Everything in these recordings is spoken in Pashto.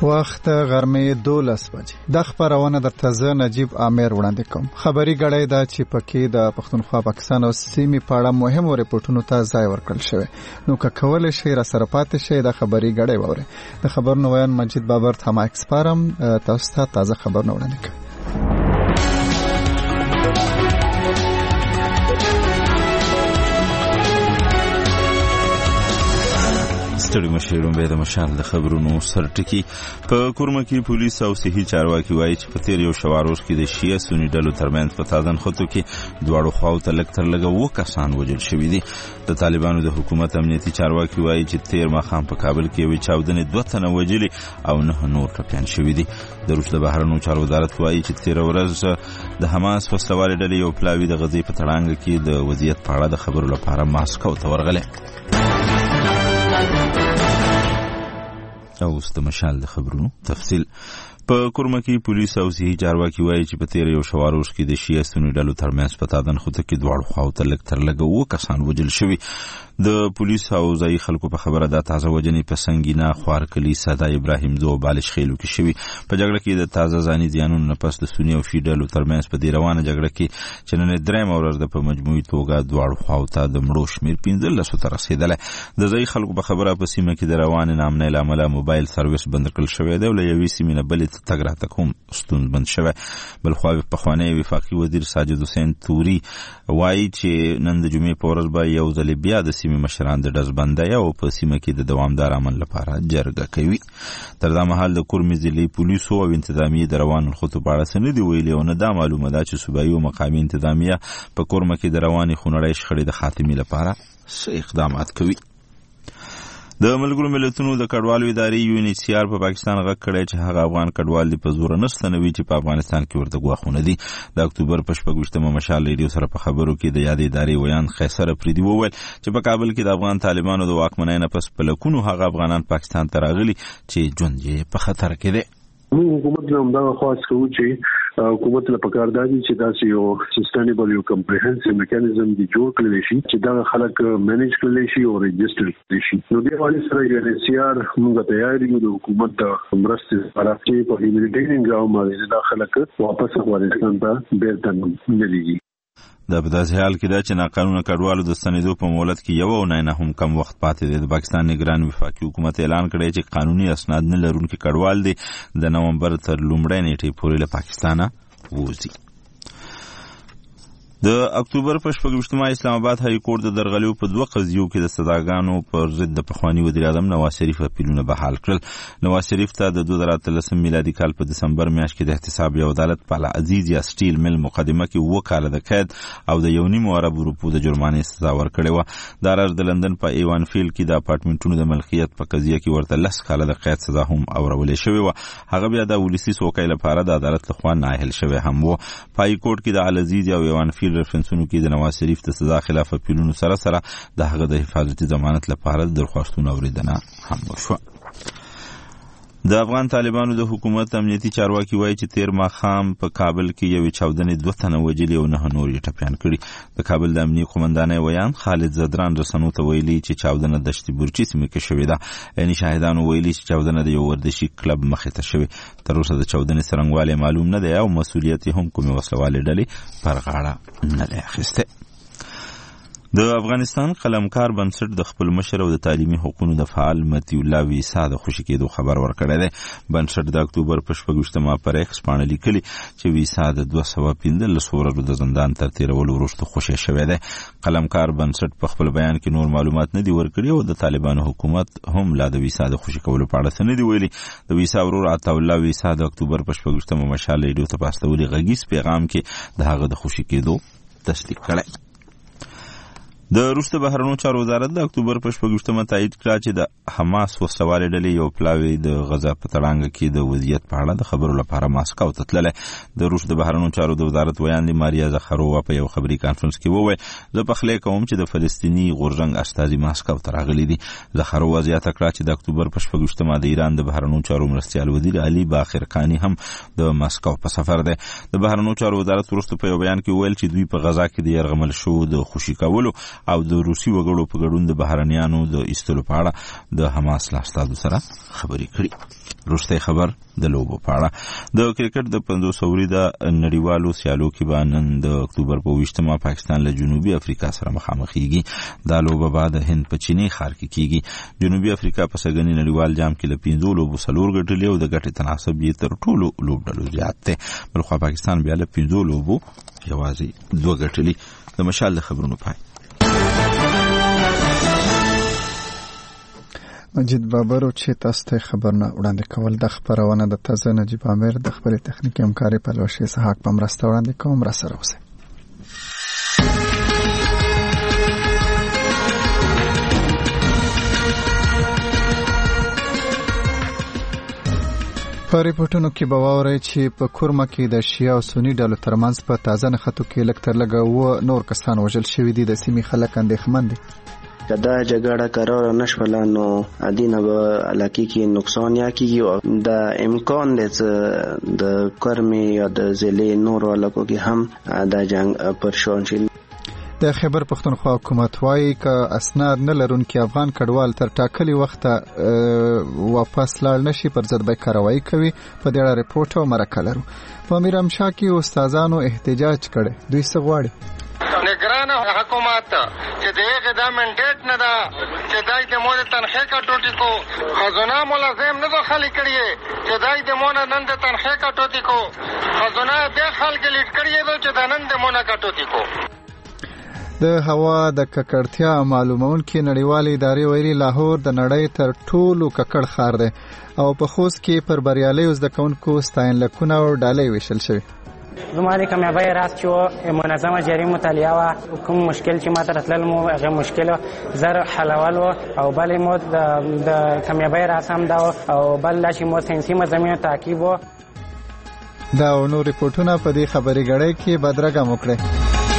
وخت غرمې 12 بجې د خبرونه د تازه نجیب عامر وړاندې کوم. خبري غړې دا چې پکې د پښتونخوا پاکستان او سیمې په اړه مهمو ریپورتونو ته ځای ورکړل شوی. نو که کولای شي را سره پاتې شي د خبري غړې وره. د خبرونو ویان مجید بابر تما ایکسپارم تاسو ته تازه خبرونه وړاندې کوي. ستړي مشرون به د مشال د خبرونو سرټکی په کورمه کې پولیس او صحي چارواکي وایي چې په تیر یو شواروز کې د شیعه سنی ډلو ترمنځ په تازن خطو کې دواړو خواو ته لږ تر لږه 2 کسان وژل شوي دي. د طالبانو د حکومت امنیتي چارواکي وایي چې تیر ماښام په کابل کې یوې چاودنې 2 تنه وژلي او 9 نور ټپیان شوي دي. د روس د بهرنیو چارو وزارت وایي چې تیر ورځ د حماس وسلوالې ډلې یو پلاوی د غزې په تړانګ کې د وضعیت په اړه د خبرو لپاره ماسکو ته ورغلی. اوس د مشال د خبرونو تفصیل. په کورمه کې پولیس او صحي چارواکي وایي چې په تیر یو شواروز کې د شیعه سنی ډلو ترمنځ په تادن خطه کې دواړو خواو ته لږ تر لږه 2 کسان وژل شوي. د پولیس او ځایي خلکو په خبره دا تازه وژنې په سنگینه، خوارکلي، ساده ابراهیم دو بالش خیلو کې شوي. په جګړه کې د تازه ځاني زیانونو نه پس د سنی او شیعه ډلو ترمنځ په دې روانه جګړه کې چې نن درېمه ورځ د په مجموعي توګه دواړو خواو ته د مړو شمېر 15 ته رسېدلی. د ځایي خلکو په خبره په سیمه کې د روانې ناامنۍ له امله موبایل سرویس بند کړل شوی دی او له یوې سیمې نه بلې ته تګ راتګ هم ستونزمن شوی. بلخوا پخوانی وفاقي وزیر ساجد حسین توري وایي چې نن د جمعې په ورځ به یو ځل بیا د سیمې مشران د ډزبندۍ او په سیمه کې د دوامدار عمل لپاره جرګه کوي. تر دا مهال د کورمې ضلعي پولیسو او انتظامیې د روانو خطو په اړه څه نه دي ویلي او نه دا معلومه ده چې صوبایي او مقامي انتظامیه په کورمه کې د روانې خونړۍ شخړې د خاتمې لپاره څه اقدامات کوي. د ملګرو ملتونو د کډوالو ادارې UNHCR په پاکستان غږ کړی چې هغه افغان کډوال دي په زور نه ستنوي چې په افغانستان کې ورته ګواښونه دي. د اکتوبر په 26مه مشال ریډیو سره په خبرو کې د یادې ادارې ویان قیصر افریدي وویل چې په کابل کې د افغان طالبانو د واکمنۍ نه پس په لکونو هغه افغانان پاکستان ته راغلي چې ژوند یې په خطر کې دی. موږ حکومت له همدغه خواست کوو چې حکومت له پکار دی چې داسې یو سسټینبل یو کمپریهنسیو میکانیزم دی جوړ کړی شي چې دا خلک مینیج کړي شي او ريجستر کړي شي. نو د حواله سره UNHCR موږ تیار یو د حکومت د مرستې لپاره چې په هیومانیټیرین ګراوند باندې دا خلک واپس افغانستان ته بیرته نلېږي. دا په داسې حال کې ده چې ناقانونه کډوالو د ستنېدو په مهلت کې یو او نه هم کم وخت پاتې دی. د پاکستان نگران وفاقي حکومت اعلان کړی چې قانوني اسناد نه لرونکي کډوال دي د نومبر تر لومړۍ نیټې پورې له پاکستانه ووځي. د اکتوبر په 26مه اسلام آباد های کورټ د درغلیو په 2 قضیو کې د سزاګانو پر ضد د پخوانی وزیر اعظم نواز شریف اپیلونه بحال کړل. نواز شریف ته د 2013 میلادي کال په دسمبر میاشت کې د احتساب یو عدالت په عزیز یا سټیل مل مقدمه کې 2 کاله د قید او د 1.5 ارب روپو د جرمانې سزا ورکړې و. دا راز د لندن په ایوان فیل کې د اپارټمنټونو د ملکیت په قضیه کې ورته 10 کاله د قید سزا هم اورولې شوې و. هغه بیا د ولسی سوکای لپاره د عدالت لخوا نااهل شوی هم و. پای کورټ کې د العزیز او ایوان فیل رفرنسونو کې د نواز شریف د سزا خلاف اپیلونو سره سره د هغه د حفاظتي ضمانت لپاره درخواستونه اوریدنه هم وشوه. د افغان طالبانو د حکومت امنیتي چارواکي وایي چې تیر ماښام په کابل کې یوې چاودنې 2 تنه وژلي او 9 نور یې ټپیان کړي. د کابل د امنیتي قومندانۍ ویان خالد زدران رسنو ته ویلي چې چاودنه دشت برچي سیمه کې شوې ده. یعنی شاهدانو ویلي چې چاودنه د یو ورزشي کلب مخې ته شوې. تر اوسه د چاودنې څرنګوالی معلوم نه دی او مسؤلیت هم کومې وسلوالې ډلې پر غاړه نه دی اخیستی. د افغانستان قلمکار بنسټ د خپل مشر او د تعلیمي حقوقو د فعال متی الله ویسا د خوشی کېدو خبر ورکړی دی. بنسټ د اکتوبر په 26مه پر ایکس باندې لیکلي چې ویسا د 215 ورځو د زندان تر تیرولو وروسته خوشی شوی دی. قلمکار بنسټ په خپل بیان کې نور معلومات نه دی ورکړي او د طالبانو حکومت هم لا د ویسا د خوشی کولو په اړه څه نه دی ویلي. د ویسا ورور عطا الله ویسا د اکتوبر په 26مه مشال ریډیو ته پاستولي غږیز پیغام کې د هغه د خوشی کېدو تصدیق کړی. د روس د بهرنیو چارو وزارت د اکتوبر په 26مه تایید کړ چې د حماس وسلوالې ډلې یو پلاوی د غزا په تړانګ کې د وضعیت په اړه د خبرو لپاره ماسکو ته تللی. د روس د بهرنیو چارو د وزارت ویاندې ماریا زخرووا په یو خبري کانفرنس کې وویل زه پخلی کوم چې د فلسطیني غورځنګ استازي ماسکو ته راغلي دي. زخرووا زیاته کړه چې د اکتوبر په 26مه د ایران د بهرنیو چارو مرستیال وزیر علي باخر خانی هم د ماسکو په سفر دی. د بهرنیو چارو وزارت وروسته په یو بیان کې وویل چې دوی په غزا کې د یرغمل شو د خوشي کولو او د روسي وګړو په ګډون د بهرنیانو د ایستلو په اړه د حماس له استازو سره خبرې کړي. وروستی خبر د لوبو په اړه. د کرکټ د 500 اوریزه نړیوالو سیالو کې به نن د اکتوبر په 20 پاکستان له جنوبي افریقا سره مخامخېږي. دا لوبه به د هند په چینی ښار کې کېږي. جنوبي افریقا په سږني نړیوال جام کې له 5 لوبو 4 ګټلې او د ګټې تناسب یې تر ټولو لوبډلو زیات دی. بلخوا پاکستان بیا له 5 لوبو یوازې 2 ګټلې. د مشال د خبرونو پای. مجید بابر چې تاسو ته خبرونه وړاندې کول د خبرونه د تازه نجیب امیر د خپل تخنیکی همکاري په لوشي سحاق په مرسته وړاندې کوم. را سره اوسئ. په ریپورتونو کې به واورئ چې په کورما کې د شیعه او سنی ډلو ترمنځ په تازه نښتو کې لږ تر لږه نور کسان وژل شوي دي. د سیمې خلک اندېښمن دي. کدا جګړه قرار نشوله نو ادینه به علاقه کې نقصان یا کیږي. د امکان د کرمی یا د ضلع نور علاقو کې هم د جنگ پرشان شي. د خیبر پختونخوا حکومت وايي که اسناد نه لرونکي افغان کډوال تر ټاکلي وخته واپس لاړ نشي پر ضد به کاروایی کوي. په دې اړه ریپورت او مرکه لرو. په میرامشاه کې استادانو احتجاج کړي. دوی څه غواړي؟ نگران حکومت چې دغه د منډیټ نه دا چې دای د مور تنخې کټوټي کو خزانه ملازم نه داخلي کړي چې دای د مور نن د تنخې کټوټي کو خزانه د خلک لیټ کړي چې د نن د مور کټوټي کو. د هوا د ککړتیا معلومونکې نړیوالې ادارې ویلي لاهور د نړۍ تر ټولو ککړ ښار دی او په خوست کې پر بریالیو زده کوونکو ستاینلیکونه او ډالۍ ویشل شوي. زما د کامیابی راز چې منظمه جاری مطالعه و کوم مشکل چې ماته راتلل مو هغه مشکل زر حلول او بل مو د کامیابی راز هم دا او بل چې مو ساينسي مضامینو تعقیب و. دا نور ریپورتونه په دې خبري غړې کې بدرګه وکړي.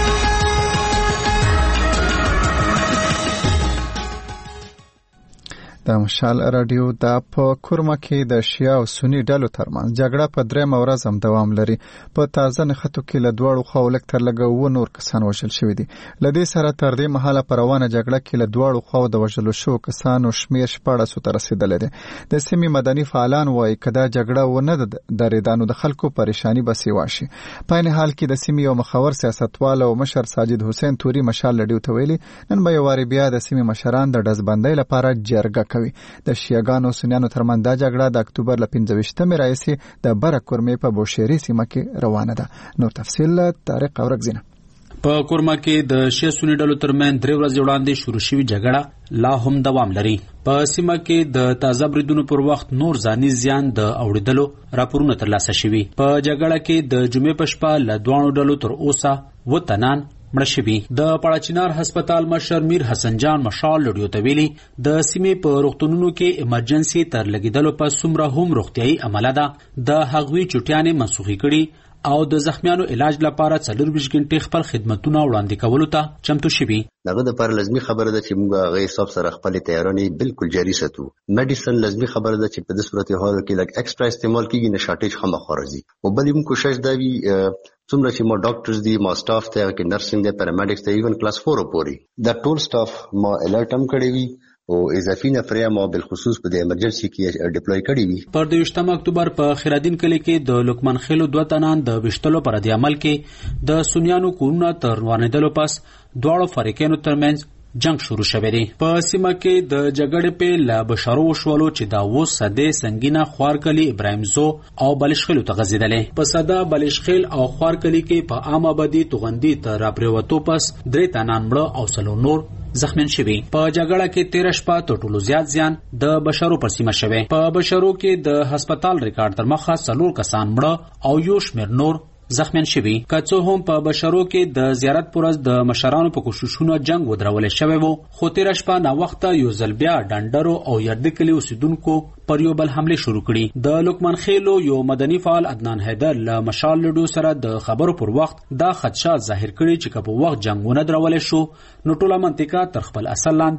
د مشال رادیو د په کورما کې د شیعه او سنی ډلو ترمنځ جګړه په 3 ورځ هم دوام لري. په تازه نښتو کې له دوړو خوا لږ تر لږه 9 نور کسان وژل شوي دي. لدې سره تر دې مهاله پر روانه جګړه کې له دوړو خوا د وژلو شو کسانو شمیر 14 ته رسیدلی دی. د سیمې مدني فعالان وایي کدا جګړه ونه درېدانو د خلکو پریشانی به سیوا شي. په این حال کې د سیمې یو مخور سیاستوال او مشر ساجد حسین توري مشال رادیو ته ویلي نن به یواري بیا د سیمې مشران د ډزبندۍ لپاره جرګه کوي. د شیعاګانو سنیانو ترمنځ دا جګړه د اکتوبر له 15 راهیسې د بره کورمې په بوشيري سیمه کې روانه ده. نور تفصیل طارق اورګزینه. په کورما کې د شیعه سنی ډلو ترمنځ 3 ورځې وړاندې شروع شوې جګړه لا هم دوام لري. په سیمه کې د تازه بریدونو پر وخت نور ځاني زیان د اوریدلو راپورونه ترلاسه شوي. په جګړه کې د جمعې په شپه له دوه ډلو تر اوسه وطنان مړه شوي. د پړاچینار هسپتال مشر میر حسن جان مشال لډیو ته ویلي د سیمې په روغتونونو کې ایمرجنسي تر لګیدلو په څومره هم روغتيایي عمله ده د هغوی چټیانې منسوخي کړي او د زخمیانو علاج لپاره 24 غنټې خپل خدماتونه وړاندې کولو ته چمتو شوي. دغه د پر لازمي خبره ده چې موږ هغه حساب سره خپل تیارانې بالکل جاری ساتو. میډیسن لازمي خبره ده چې په دې صورت حال کې لګ ایکسترا استعمال کیږي نه شارټیج خامخا راځي. او بلې موږ کوشش دا وی څومره چې ما ډاکټرز دي ما سټاف ته کې نرسنګ دي پیرامیډکس ته ایون کلاس 4 پوري دا ټول سټاف ما الرټ هم کړی وی او اضافي نفریا ما بالخصوص په د ایمرجنسي کې ډیپلوي کړی وی. پر 28 اکتوبر په خیرالدین کلی کې د لوکمن خیلو 2 تنان د وشتلو پر د عمل کې د سنیانو کورونه تر روانېدلو پس دواړو فریقینو ترمنځ جنگ شروع شوه دی. په سیمه کې د جګړې په لا بشارو وشولو چې دا و صدې سنگینه خوارکلی ابراهیم زو او بلشخیل ته غزیدلې. په صدا بلشخیل او خوارکلی کې په عام آبادی توغندي تر راپریوتو پس 3 تنان مړه او سلو نور زخمین شوي. په جګړه کې 13 شپه تر ټولو زیات زیان د بشارو پر سیمه شوه. په بشارو کې د هسپتال ریکارډ تر مخه 4 کسان مړه او یو شمیر نور زخمین شوي. که څه هم په بشارو کې د زیارت پرز د مشرانو په کوششونو جنگ ودرول شوی وو خو 13 شپه نا وخت یو ځل بیا ډنډرو او یردکلی اوسیدونکو پر یو بل حمله شروع کړي. د لوکمن خیلو یو مدني فعال عدنان حیدر له مشال لډو سره د خبرو پر وخت دا خدشات ظاهر کړي چې په وخت جنگونه درول شو نو ټوله منطقه تر خپل اصل لاندې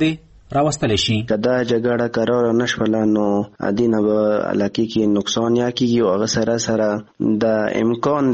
راوستل شي. کدا جګړه قرار نشول نو ادینه به علاقه کې نقصان یا کیږي او هغه سره سره د امکان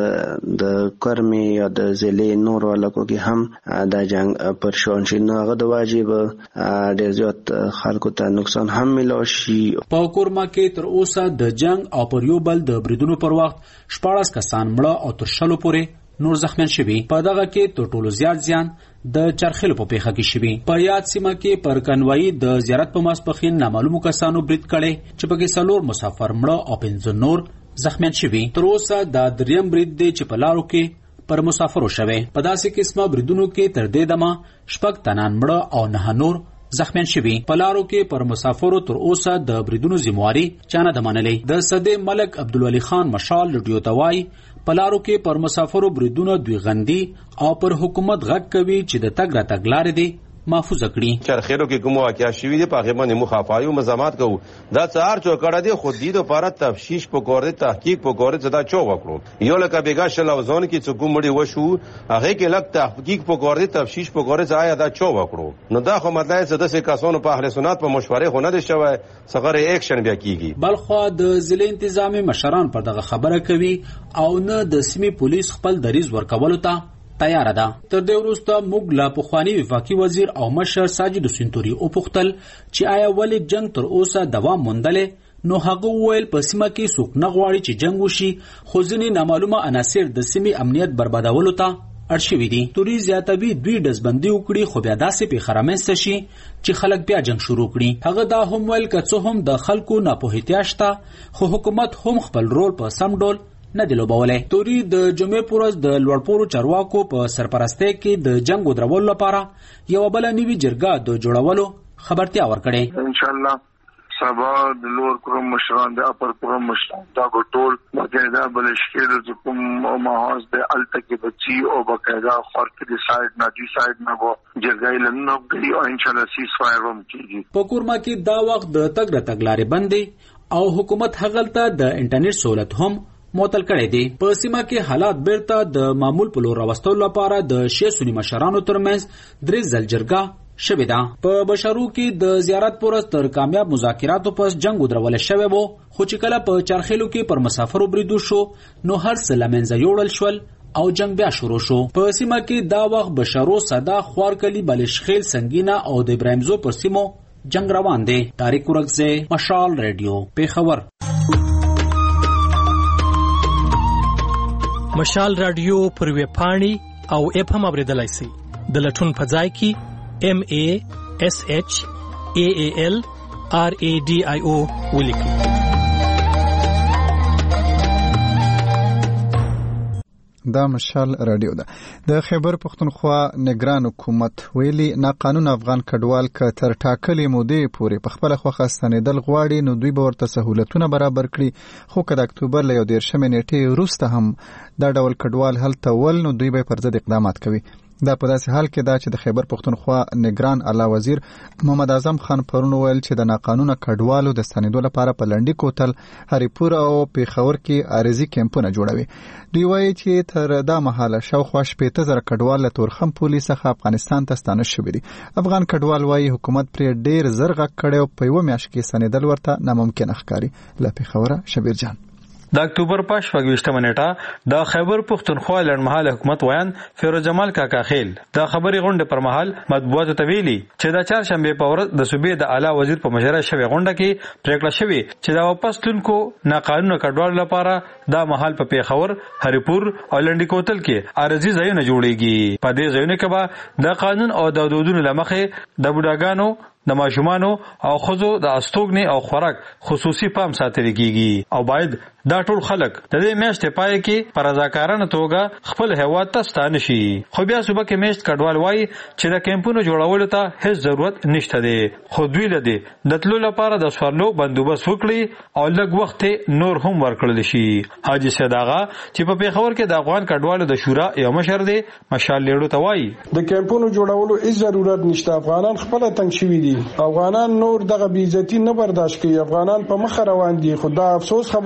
د کرمي یا د ضلع نور علاقو کې هم د جنگ پر شون شي نو هغه د واجب ډېر زیات خلکو ته نقصان هم ملو شي. په کورما کې تر اوسه د جنگ او پر یو بل د بریدونو پر وخت 14 کسان مړه او تر شلو پورې نور زخمیان شوي. په دغه کې تر ټولو زیات زیان د چرخیلو په پیښه کې شوي. په یاد سیمه کې پر کنوایی د زیارت په ماسپښین نامعلومو کسانو برید کړي چې پکې 4 مسافر مړه او 15 نور زخمیان شوي. تر اوسه دا دریم برید دی چې په لارو کې پر مسافرو شوي. په داسې قسمه بریدونو کې تر دې دمه 6 تنان مړه او 9 نور زخمیان شوي. په لارو کې پر مسافرو تر اوسه د بریدونو ذمہواری چانه د منلې. د صدې ملک عبدالولي خان مشال رډیو توای په لارو کې پر مسافرو بریدونه دوی غندي او پر حکومت غږ کوي چې د تګ راتګ لارې دي محفوظ کړي. چرخیلو کې کوم واقعیا شوی دی په هغه باندې مخافایو مزامات کوو دا څار چوکړه دی خو دې لپاره تفتیش پکور تحقیق پکور زدا چو وکړو یو لکه بیګا شلوزون کې څوک مړي وشو هغه کې لک تحقیق پکور تفتیش پکور ځای دا چو وکړو نو دا خو مطلب زده سه کسانو په اهل سنت په مشوره خو نه دي شوی صغره اکشن بیا کیږي. بلخو د ضلع انتظامی مشران پر دغه خبره کوي او نه د سیمې پولیس خپل دریز ورکولو ته تیار ده. تر دې وروسته موږ لا پخوانی وفاقي وزیر او مشر ساجد سنتوري او پختل چې آیا ولې جنگ تر اوسه دوام موندلې نو هغه ویل په سیمه کې څوک نه غواړي چې جنگ وشي خو ځینې نامعلومه عناصر د سیمې امنیت بربادولو ته اړ شوي دي. توري زیاتوي دوی ډزبندي وکړي خو بیا داسې پیښه رامنځته شي چې خلک بیا جنگ شروع کړي. هغه دا هم ویل که څه هم د خلکو ناپوهتیا شته خو حکومت هم خپل رول په سم ډول نه دی لوبولی. توري د جمعې په ورځ د لوړپوړو چارواکو په سرپرستۍ کې د جنگ ودرولو لپاره یوه بله نوې جرګه د جوړولو خبرتیا ورکړې. انشاءالله سبا د لوړ کورم مشران د اپر کورم مشران دا ټول باقاعده بل شکل د کوم محاذ د الته کې بچي او باقاعده خور کې د سایډ نه دی سایډ نه وو جرګې لنه کوي او انشاءالله سیس فایر هم کیږي. په کورما کې دا وخت د تګ راتګ لارې بندې او حکومت هغلته د انټرنیټ سہولت هم معطل کړی دی. په سیمه کې حالات بیرته د معمول په لور راوستلو لپاره د شیعه سنی مشرانو ترمنځ 3 ځل جرګه شوې ده. په بشرو کې د زیارت پر تر کامیاب مذاکراتو پس جنگ ودرول شوی وو خو چې کله په چرخیلو کې پر مسافرو بریدو شو نو هر څه له منځه یوړل شول او جنگ بیا شروع شو. په سیمه کې دا وخت بشرو صدا خوارکلی بلشخیل سنگینه او د ابراهیمزو پر سیمو جنگ روان دی. طارق ورکزه مشال رادیو پیښور. مشال رادیو پر ویب پاڼې او اپ هم اوریدلای شئ. د لټون په ځای کې MASHALRADIO ولیکئ. دا مشال رادیو ده. د خیبر پختونخوا نگران حکومت ویلي ناقانون افغان کډوال ک تر ټاکلې مودې پورې په خپل خوخه ستنېدل غواړي نو دوی به ورته سہولتونه برابر کړي خو که د اکتوبر له 13 نیټې وروسته هم دا ډول کډوال هلته ول نو دوی به پر ضد اقدامات کوي. دا په داسې حال کې دا چې د خیبر پختونخوا نگران اعلی وزیر محمد اعظم خان پرون ویل چې د ناقانونه کډوالو د ستنېدو لپاره په لنډي کوتل هریپور او پیښور کې عارضي کیمپونه جوړوي. دوی وایي چې تر دا مهاله شاوخوا 15,000 کډوال له تورخم پولیس څخه افغانستان ته ستانه شوي دي. افغان کډوال وایي حکومت پرې ډېر زر غږ کړی او په یوه میاشت کې ستنېدل ورته ناممکن ښکاري. له پیښوره شبیر جان. د اکتوبر په 28 نیټه د خیبر پختونخوا لړمحاله حکومت ویان فیروز جمال کاکا خیل د خبري غونډه پر مهال مطبوعاتو ته ویلي چې د چهارشنبه په ورځ د صوبې د اعلی وزیر په مشوره شوی غونډه کې پریکړه شوې چې د واپس تلونکو ناقانونه کډوالو لپاره د مهال په پیښور هریپور او لنډي کوتل کې عارضي ځایونه جوړيږي. په دې ځایونو کې به د قانون او د حدودونو لمخې د بوډاګانو د ماشومانو او خزو د استوګنې او خوراک خصوصي پام ساتل کیږي او باید دا ټول خلک د دې میاشتې پای کې پر رضاکارانه توګه خپل هیواد ته ستانه شي. خو بیا صبح کې میاشت کډوال وایي چې د کیمپونو جوړولو ته هیڅ ضرورت نشته دی خو دوی لدی د تلو لپاره د سوارلو بندوبست وکړي او لږ وخت نور هم ورکړل شي. حاجی سید آغا چې په پیښور کې د افغان کډوالو د شورا یو مشر دی مشال لیړو ته وایي د کیمپونو جوړولو هیڅ ضرورت نشته. افغانان خپل تنګ شوي دي. افغانان نور دغه بې عزتي نه برداشت کوي. افغانان په مخ روان دي. خو دا افسوس خبره ده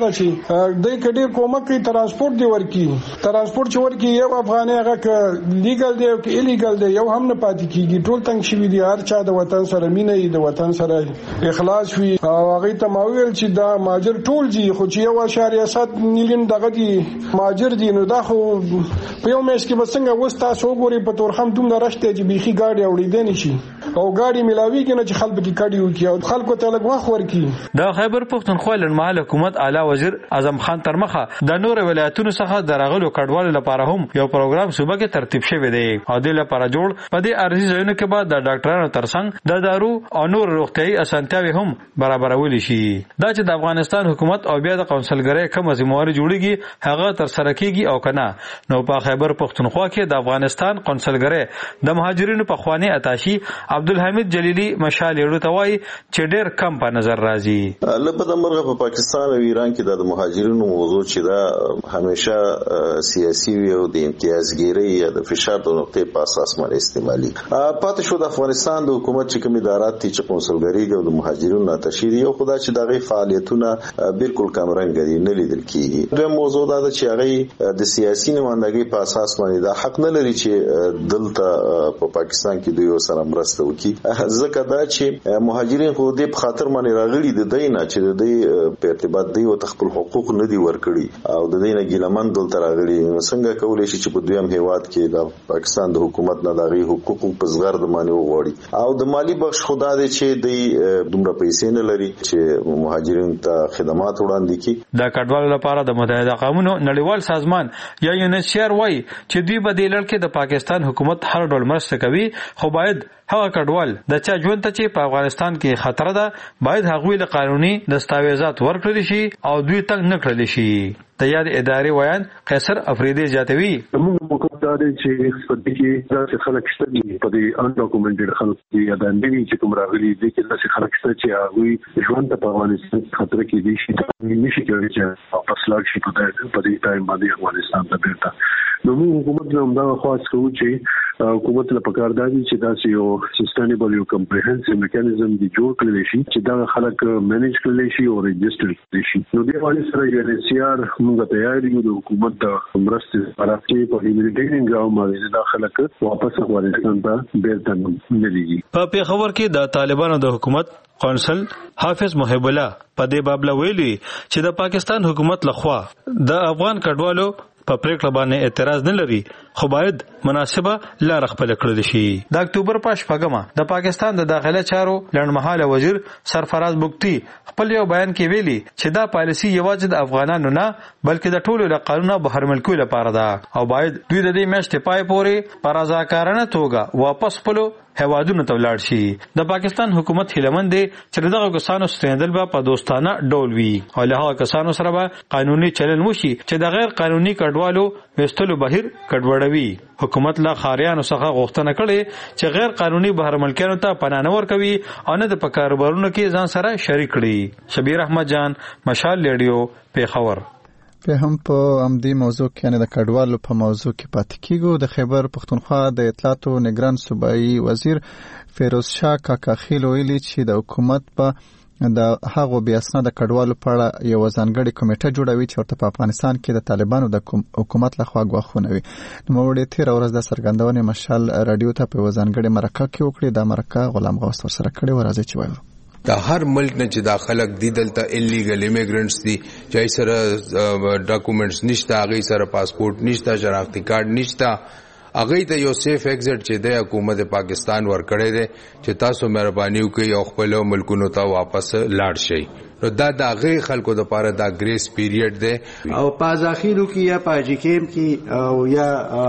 ده چې د کډیر کومک کوي ترانسپورت دی ورکی ترانسپورت چې ورکی یو افغاني هغه لیګل دی او ایلیګل دی یو هم نه پاتې کیږي ټول تنگ شوی دی هر چا د وطن سره مینه د وطن سره اخلاص وي او هغه ته ماویل چې دا ماجر ټول دي خو چې 1.7 میلیون دغه دي ماجر دي نو دا خو په یو میاشت کې بسنګ وستا سو ګوري په تور هم دوم راشته چې بيخي گاډي اوړي دي نشي او گاډي ملاوي کې نه چې خلک کې کډي وکي او خلکو ته لګ واخ ورکی د خیبر پختونخوا لنمحل حکومت اعلی وزیر اعظم خان ترمخه د نور ولایتونو څخه درغلو کډوالو لپاره هم یو پروګرام صوبه کې ترتیب شوی دی او د لپاره جوړ په دې ارزي ځایونو کې بعد د ډاکټرانو ترڅنګ د دارو او نور روغتيایي اسانتیاوي هم برابرول شي دا چې د افغانستان حکومت او بیا د قونسلګرۍ کوم ذمہواری جوړیږي هغه تر سره کیږي او کنه نو په خیبر پختونخوا کې د افغانستان قونسلګرۍ د مهاجرینو په خواني اتاشي عبدالحمید جلیلی مشال یړو توای چې ډېر کم په نظر راځي لپاره مرغه په پاکستان او ایران کې د مهاجرینو موضوع چې دا همیشه سیاسي وي او د امتیازګيري یا د فشار د نقطې په اساس باندې استعمالي پاتې شو د افغانستان د حکومت چې کوم ادارات چې قونسلګرۍ او د مهاجرینو اتاشي او خدای چې دغه فعالیتونه بالکل کمرنګ دي نه لیدل کیږي د موضوع دا چې هغه د سیاسي نمائندګۍ په اساس باندې دا حق نه لري چې دلته په پاکستان کې دوی سره مرسته وکړي ځکه دا چې مهاجرین خو دې په خاطر باندې راغلي د دینه چې د دې په ارتباط دی او خپل حقوق نه دي ورکړي او د دینه ګیلمن دلته راغلي څنګه کولای شي چې په دویم هیواد کې د پاکستان د حکومت نه دغه حقوق په زغر د معنی وغوړي او د مالی بخش خدا دې چې د دومره پیسې نه لري چې مهاجرین ته خدمات وړاندې کړي د کډوالو لپاره د متحده قومونو نړیوال سازمان یا یونیسیار وایي چې دوی به د لړ د پاکستان حکومت هر ډول مرسته کوي خو باید هغه کډوال د چا ژوند ته چې په افغانستان کې خطر ده باید هغوی له قانوني دستاویزات ورکړل شي او دوی تنګ نه کړل شي د یاد ادارې ویان قیصر افریدی جاتوي موږ مقدار چې په دې کې د خلک شته په دې ان ډاکومنټډ خلک یا د نوي چې کوم راغلي دي چې د خلک شته چې هغه ژوند په افغانستان خطر کې دي شي نشي کېږي چې واپس لاړ شي په دې ټایم باندې افغانستان ته بیرته نو موږ حکومت هم دا خواست کوو چې حکومت له پکار دی چې دا یو سسټینبل یو کمپریهنسیو میکانیزم دی جوړ کړی شي چې دا خلک مینیج کړي شي او ريجستر کړي شي نو دی باندې سره یو سیار موږ تیار یو د حکومت د مرستې لپاره چې په هیومانیټیرین ګراوند باندې دا خلک واپس افغانستان ته بیرته نلېږي په پیښور کې د طالبانو د حکومت قونسل حافظ محب الله په دې باب ویلي چې د پاکستان حکومت لخوا د افغان کډوالو په پریکړه باندې اعتراض نه لري خو باید مناسبه لار خپل کړل شي د اکتوبر په شپږمه د پاکستان د داخله چارو لړمحاله وزیر سرفراز بوکتی خپل یو بیان کې ویلي چې دا پالیسی یوازې د افغانانو نه بلکې د ټولو له قانونه بهر ملکو لپاره ده او باید دوی د دې میاشتې پای پورې په رضاکارانه توګه واپس خپلو هوادونو ته ولاړ شي د پاکستان حکومت هیلمن دی چې دغه کسانو ستنیدل به په دوستانه ډول وي او له هغه کسانو سره به قانوني چلن وشي چې د غیر قانوني کډوالو وستلو بهیر کډوړوي حکومت لا خاریانو څخه غوښتنه کړې چې غیر قانوني بهر ملکانو ته پناه نه ورکوي او نه د کاروبارونو کې ځان سره شریک کړي شبیر احمد جان مشال ریډیو پیښور په هم په امدی موضوع کې نه د کډوالو په موضوع کې پاتې کیږو د خیبر پختونخوا د اطلاعات او نگران صوبایي وزیر فیروز شاه کاکا خیل ویلي چې د حکومت په د هغو بیا اسناد کډوالو په اړه یو ځانګړي کمیټه جوړوي چې ورته په افغانستان کې د طالبانو د حکومت لخوا غوښتنه وي نو موږ تیر ورځ د سرګندونې مشال رادیو ته په ځانګړي مرکه کې وکړي د مرکه غلام غوث ور سره کړي ورځي چې وایو د هر ملک نه چې دا خلک دي دلته الیګل ایمیګرنټس دي چې سره ډاکومېنټس نشته هغه سره پاسپورت نشته شناختی کارت نشته هغه ته یو سیف ایگزټ چې د حکومت پاکستان ورکړی دی چې تاسو مهرباني وکړئ او خپل ملکونو ته واپس لاړ شئ نو دا د هغه خلکو د پاره دا ګریس پیریډ دی او په ځاخیرو کې یا په اجکیم کې او یا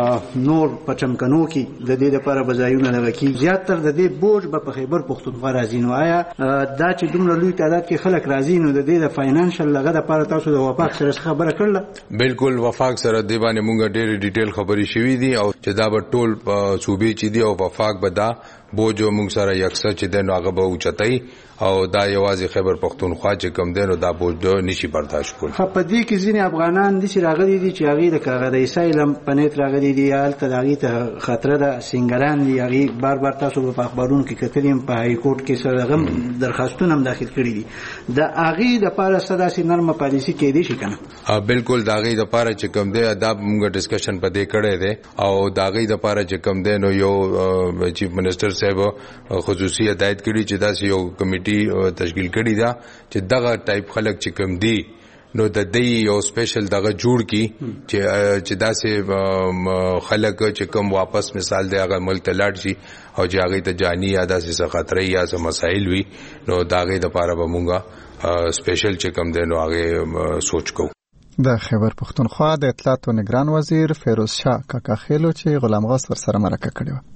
نور په چمکنو کې د دې لپاره بځایونه لږی زیاتره د دې بوج په خیبر پختونخوا راځي نو آیا دا چې دومره لوی تعداد کې خلک راځي نو د دې د فاینانشل لګه لپاره تاسو د وفاق سره خبره کړل بالکل وفاق سره دی باندې مونږ ډېر ډیټیل خبري شوې دي او چې دا به ټول صوبې چې دی او وفاق به دا بوجو موږ سره یکسر چې د هغه به اوچتای او دا یوازې خیبر پختونخوا چې کم دینو دا بوج نشي برداشت کول. په دې کې ځینې افغانان د راغلي دي چې هغه د کاغذي سایلم پنيت راغلي دي الته دغه ته خطر ده سنگران دي هغه بار تاسو په اخبارونو کې کتلیم په های کورټ کې سره غم درخواستونه هم داخل کړي دي د هغه د پاره سداسي نرمه پالیسی کې دي شي کنه. بالکل داغه د پاره چې کم دی ادب موږ ډسکشن په دې کړه دي او داغه د پاره چې کم دی نو یو چیف منسٹر صاحب خصوصي ہدایت کړي چې دا یو کمیټي تشکیل کړي دا چې دغه ټایپ خلک چې کم دی نو د دې یو سپیشل دغه جوړ کی چې داسې خلک چې کوم واپس مثال دی هغه ملک ته لاړ شي او چې هغه ته جانی یا داسې خطرې یا څه مسایل وي نو داغه د پاره به مونږه سپیشل چې کوم دی نو هغه سوچ کو. د خیبر پختونخوا د اطلاعات او نگران وزیر فیروز شاه کاکا خیلو چې غلام غاس ور سره مرکه کړې و.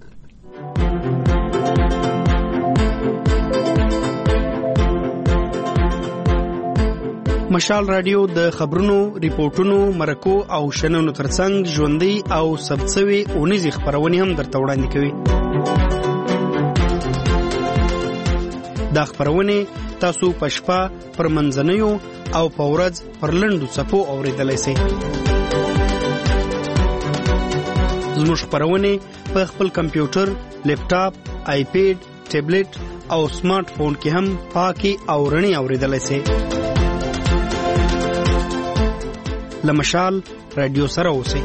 مشال رادیو د خبرونو، ریپورتونو، مرکو او شننو ترڅنګ ژوندۍ او ثبتسوي اونیزي خبرونه هم درته وړاندې کوي. دا خبرونه تاسو په شپه پر منځنیو او په ورځ پر لنډو څپو اوریدلای شئ. زموږ خبرونه په خپل کمپیوټر، لیپټاپ، آیپیډ، ټابلیټ او سمارټ فون کې هم پاکي او رڼي اوریدلای شئ. لمشال رادیو سره اوسئ.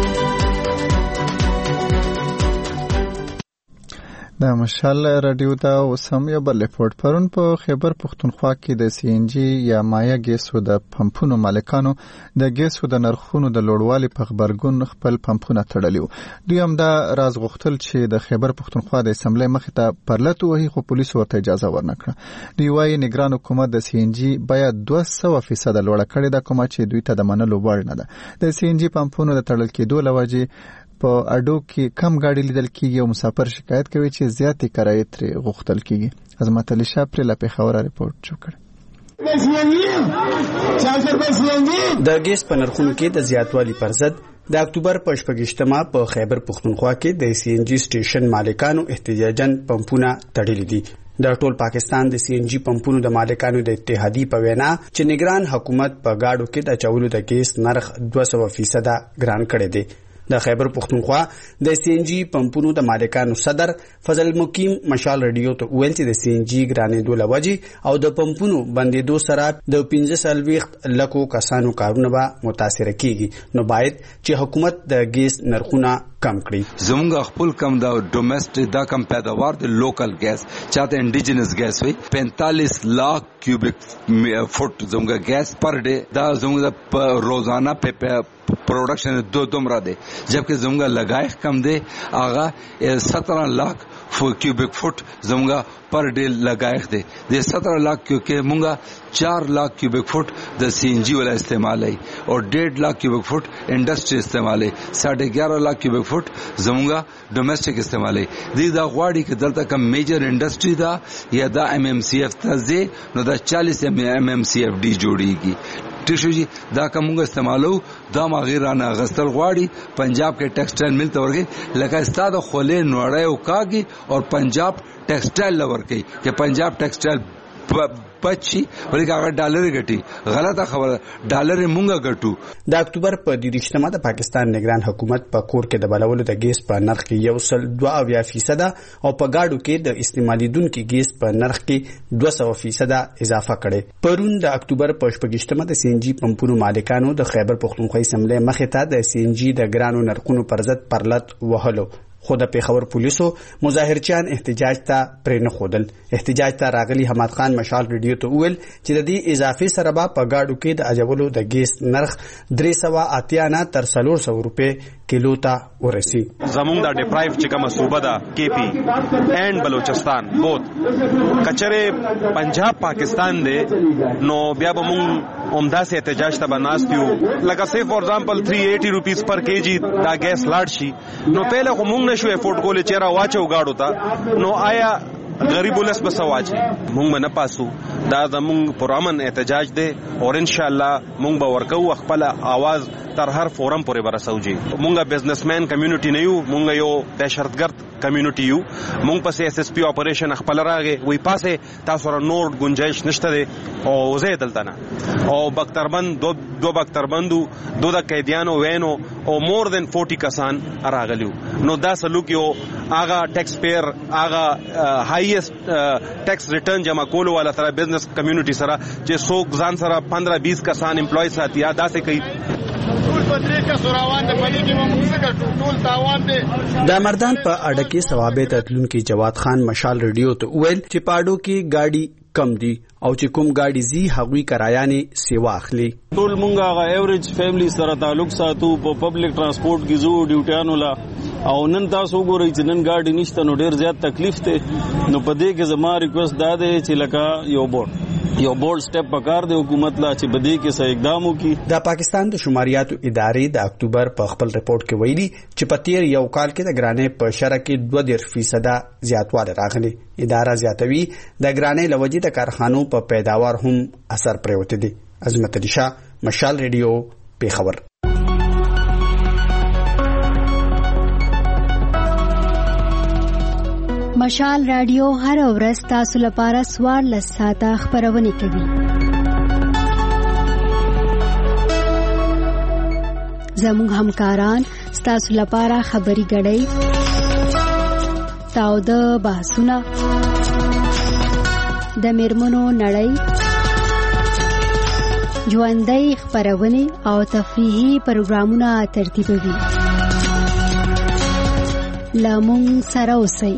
د مشال رادیو دا اوسم یو بل ریپورت پرون په خیبر پختونخوا کې د سی ان جی یا مایا ګیسو د پمپونو مالکانو د ګیسو د نرخونو د لوړوالي په خبرګون خپل پمپونه تړلیو. دوی هم دا راز غوښتل چې د خیبر پختونخوا د اسمبلی مخې ته پرلط وهي خو پولیسو ورته اجازه ورنکړه. دوی وايي نگران حکومت د سی ان جی باید 200% لوړه کړې ده کومه چې دوی ته د منلو وړ نه ده. د سی ان جی پمپونو د تړل کېدو لوجې په اډو کې کم گاډي لیدل کیږي او مسافر شکایت کوي چې زیاتې کرایه ترې غوښتل کیږي. عظمت علي شاه پر لا پیښور رپورټ جوړ د ګیس په نرخونو کې د زیاتوالي پر ضد د اکتوبر په 28مه په خیبر پختونخوا کې د سی ان جی سټیشن مالکانو احتجاجاً پمپونه تړلي دي. د ټول پاکستان د سی ان جی پمپونو د مالکانو د اتحادیې په وینا چې نگران حکومت په گاډو کې د چولو د ګیس نرخ 200% ګران کړی دی. د خیبر پختونخوا د سی ان جی پمپونو د مالکانو صدر فضل مقیم مشال رادیو ته ویل چې د سی ان جی ګرانېدو لوجې او د پمپونو بندېدو سره د 15 لکو کسانو کارونه به متاثر کیږي نو باید چې حکومت د ګیس نرخونه کم کړي. زمونږ خپل کم دا ډومېسټک دا کم پیداوار د لوکل ګیس چاته انډیجنس ګیس وي 45 lakh cubic foot زمونږ ګیس پر ډے دا زمونږ روزانه په production दोमरा दे जबकि जमुगा लगाए कम दे आगा 17 लाख क्यूबिक फुट जमुगा पर डे लगाए दे 17 लाख क्योंकि मुंगा 4 लाख क्यूबिक फुट द सीएनजी वाला इस्तेमाल है और 1.5 लाख क्यूबिक फुट इंडस्ट्री इस्तेमाल है 11.5 लाख क्यूबिक फुट जमुगा डोमेस्टिक इस्तेमाल है दी दा ग्वाड़ी के दलता का मेजर इंडस्ट्री दा या दा एमएमसीएफ तजे नो दा 40 एमएमसीएफ डी जोड़ीगी टिशु जी दा कमुंगा इस्तेमालो दा मागिराना गस्तल ग्वाड़ी पंजाब के टेक्सटाइल मिल तवर्गे लगा इस्ताद खोले नोड़े उकागी और पंजाब टेक्सटाइल लवर की कि पंजाब टेक्सटाइल पछी ولې هغه ډالر غټي غلطه خبره ډالر مونږه غټو. د اکتوبر په 28مه د پاکستان نگران حکومت په کور کې د بلولو د ګیس په نرخ کې 1.2% او په گاډو کې د استعمالیدونکو ګیس په نرخ کې 200% اضافه کړي. پرون د اکتوبر په 28مه د سی ان جی پمپونو مالکانو د خیبر پختونخوا اسمبلی مخې ته د سی ان جی د ګرانو نرخونو پر ضد پرلط وهلو. خو د پیښور پولیسو مظاهرچیان احتجاج ته پرې نه ښودل. احتجاج ته راغلي حماد خان مشال رادیو ته وویل چې د دې اضافي سره به په گاډو کې د اجولو د ګیس نرخ 380 نه تر 400 روپے کیلو ته ورسی. زمونږ د ډیپرایو چې کومه صوبه ده کے پی اینڈ بلوچستان بوت کچره پنجاب پاکستان دی نو بیا به مونږ عمده سي احتجاج ته بناستیو لکه سی فور ایگزامپل 380 روپیز پر کیجی دا ګیس لاړ شي نو پهله خو مونږ نشو افورد کولې چیرې واچو گاډو ته نو آیا غریب ولس بس واچي مونږ نه پاسو دا زمونږ پرامن احتجاج دی او ان شاء الله مونږ به ورکو خپل आवाज تر هر فورم پورې برسوجي. مونږه بزنسمن کمیونټي نه یو، مونږ یو دهشتګرد کمیونټي یو. مونږ پسې اس اس پی اپریشن خپل راغې وی پاسه تاسو را نور گنجائش نشته دی او زه دلته نه او بختربند دو بختربندو دو د قیدیانو وینو او مور دین 40 کسان راغلیو. نو دا سلوک یو آغا ټیکس پیر آغا هایست ټیکس ریټرن جمع کولو والا سره بزنس کمیونټي سره چې څوک ځان سره 15-20 کسان امپلوي ساتي یا داسې کوي. د مردان په اډه کې ثوابت اتلونکو جواد خان مشال ریډیو ته ویل چې پاډو کې گاډي کم دي او چې کوم گاډي زی هغوی کرایانې سیوا اخلي. ټول مونږه هغه ایوریج فیملی سره تعلق ساتو په پبلک ترانسپورت کې زو ډیوټیانو لا او نن تاسو وګورئ چې نن گاډي نشته نو ډیر زیات تکلیف ته. نو په دې کې زما ریکوست دا دی چې لکه یو بورډ سټیپ پکار دی حکومت لا چې بدی کې څه اقدام وکړي. د پاکستان د شماریاتو ادارې د اکتوبر په خپل رپورت کې ویلي چې په تیر یو کال کې د ګرانۍ په شرح کې 2% زیاتوالی راغلی. اداره زیاتوي د ګرانۍ لوجې د کارخانو په پیداوار هم اثر پریوتی دی. عظمت علي شاه، مشال ریډیو، پیښور. مشال رادیو هر ورځ تاسو لپاره 14 ساعته خبرونه کوي. زموږ همکاران تاسو لپاره خبري غړي تاو د بحثونه د میرمنو نړۍ ژوندۍ خبرونه او تفریحي پروګرامونه ترتیبوي. لامون سره اوسئ.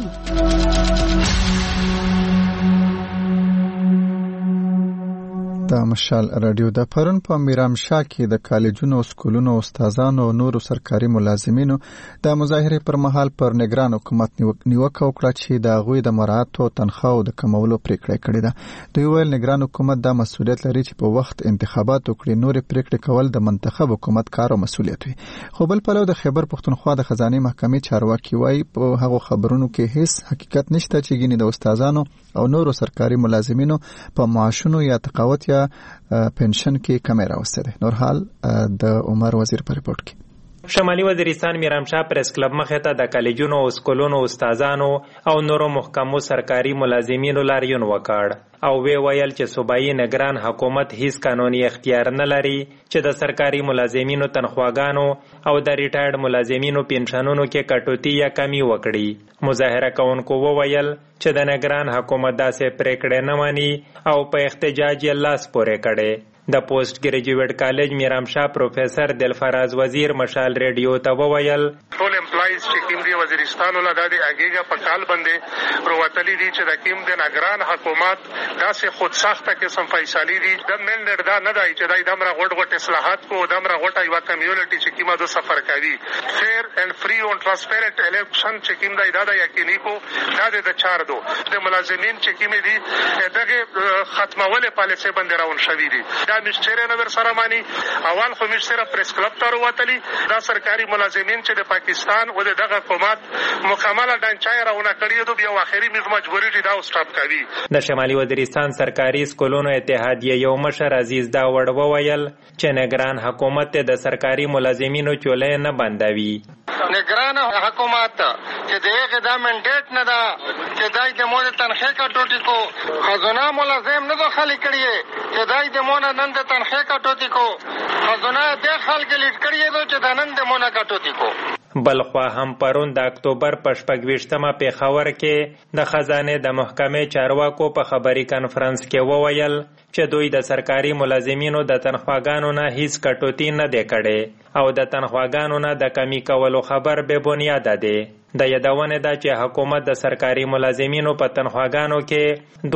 د مشال رادیو د پرون په میرامشاه کې د کالجونو سکولونو استادانو او نورو سرکاري ملازمینو د مظاهره پر مهال پر نگران حکومت نیوکه وکړه چې د غوي د مراعات او تنخواو د کمولو پریکړه کړې ده. دوی ویل نگران حکومت د مسؤلیت لري چې په وخت انتخابات وکړي، نور پریکړه کول د منتخب حکومت کار او مسؤلیت وي. خو بل پلو د خیبر پښتونخوا د خزانه محکمې چارواکي وایي په هغو خبرونو کې هیڅ حقیقت نشته چې ګینه د استادانو او نورو سرکاري ملازمینو په معاشونو یا تقاوت یا پنشن کې کمی راوستي. نور حال د عمر وزیر په رپورت کې. شمالي وزیرستان میرامشاه پریس کلب مخې ته د کالجونو او سکولونو استادانو او نورو محکمو سرکاري ملازمینو لاریون وکړ او ویل چې صوبایي نگران حکومت هیڅ قانوني اختیار نه لري چې د سرکاري ملازمینو تنخواګانو او د ریټایرډ ملازمینو پنشنونو کې کټوتی یا کمی وکړي. مظاهره کوونکو وویل چې د نگران حکومت داسې پریکړې نه مانی او په احتجاج یې لاس پورې کړي. د پوسټ ګریجویټ کالج میرامشاه پروفیسر دلفراز وزیر مشال ریډیو ته وویل ټول امپلایز چې کوم دی وزیرستان ولا د اگېګه په کال باندې پروتلی دي چې د کوم د نگران حکومت داسې خود ساخته قسم فیصله دي د ملډر دا نه دی چې دای دمره غټ اصلاحات کو دمره غټه یو کمیونټي چې کیمه د سفر کوي فیر اینڈ فری او ترانسپیرنٹ الیکشن چې کوم دی دا یقیني کو دا د چار دو د ملازمین چې کوم دي دغه ختمول پالیسي باندې راون شوی دي. مشتری نه سره مانی اول خو مشتری پریس کلب ته وروتلی دا سرکاري ملازمین چې د پاکستان او دغه حکومت مکمله ډنچای راونه کړی دي بیا اخري مجبوری دي دا سټاپ کوي. د شمالي وزیرستان سرکاري سکولونو اتحادیه یو مشر عزیز داوړ وویل چې نگران حکومت د سرکاري ملازمینو چولې نه بندوي. نگران حکومت چې دغه د منډیټ نه دا چې دای د مور تنخې کټوټی کو خزانه ملازم نه خالی کړی چې دای د مور نن د تنخې کټوټی کو خزانه د خلک لیټ کړی چې د نن د مور کټوټی کو. بلخوا هم پرون د اکتوبر په 28مه پیښور کې د خزانه د محکمې چارواکو په خبري کانفرنس کې وویل چې دوی د سرکاري ملازمینو د تنخواګانو نه هیڅ کټوتی نه دی کړی او د تنخواګانو نه د کمی کولو خبر به بنیاد دی. د یادونه ده چې حکومت د سرکاري ملازمینو په تنخواګانو کې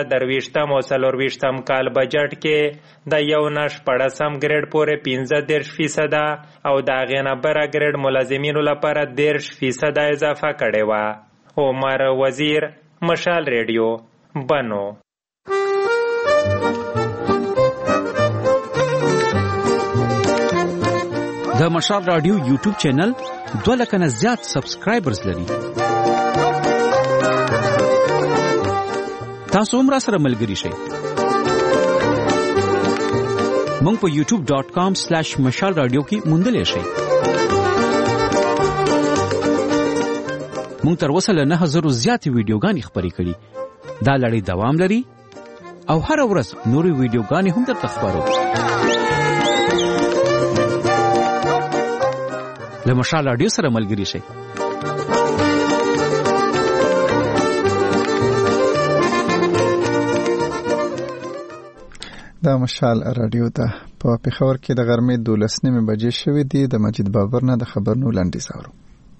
2023 او 24 کال بجټ کې د 1.8 ګریډ پورې 15% او د غینه بره ګریډ ملازمینو لپاره 10% اضافه کړي و. عمر وزیر، مشال ریډیو، بنو. د مشال رادیو یوټیوب چینل 2 لک نه زیات سبسکرایبرز لري. تاسو هم را سره ملګری شئ. مونږ په youtube.com/مشال رادیو کې موندلی شئ. مونږ تر اوسه له 9000 زیاتې ویډیوګانې خپرې کړي. دا لړۍ دوام لري او هر ورځ نورې ویډیوګانې هم درته خپرو. له مشال رادیو سره ملګري شئ. دا مشال رادیو ده. په پېښور کې د غرمې 12:30 بجې شوې دي. د مجید بابر نه د خبرونو لنډیز اورو.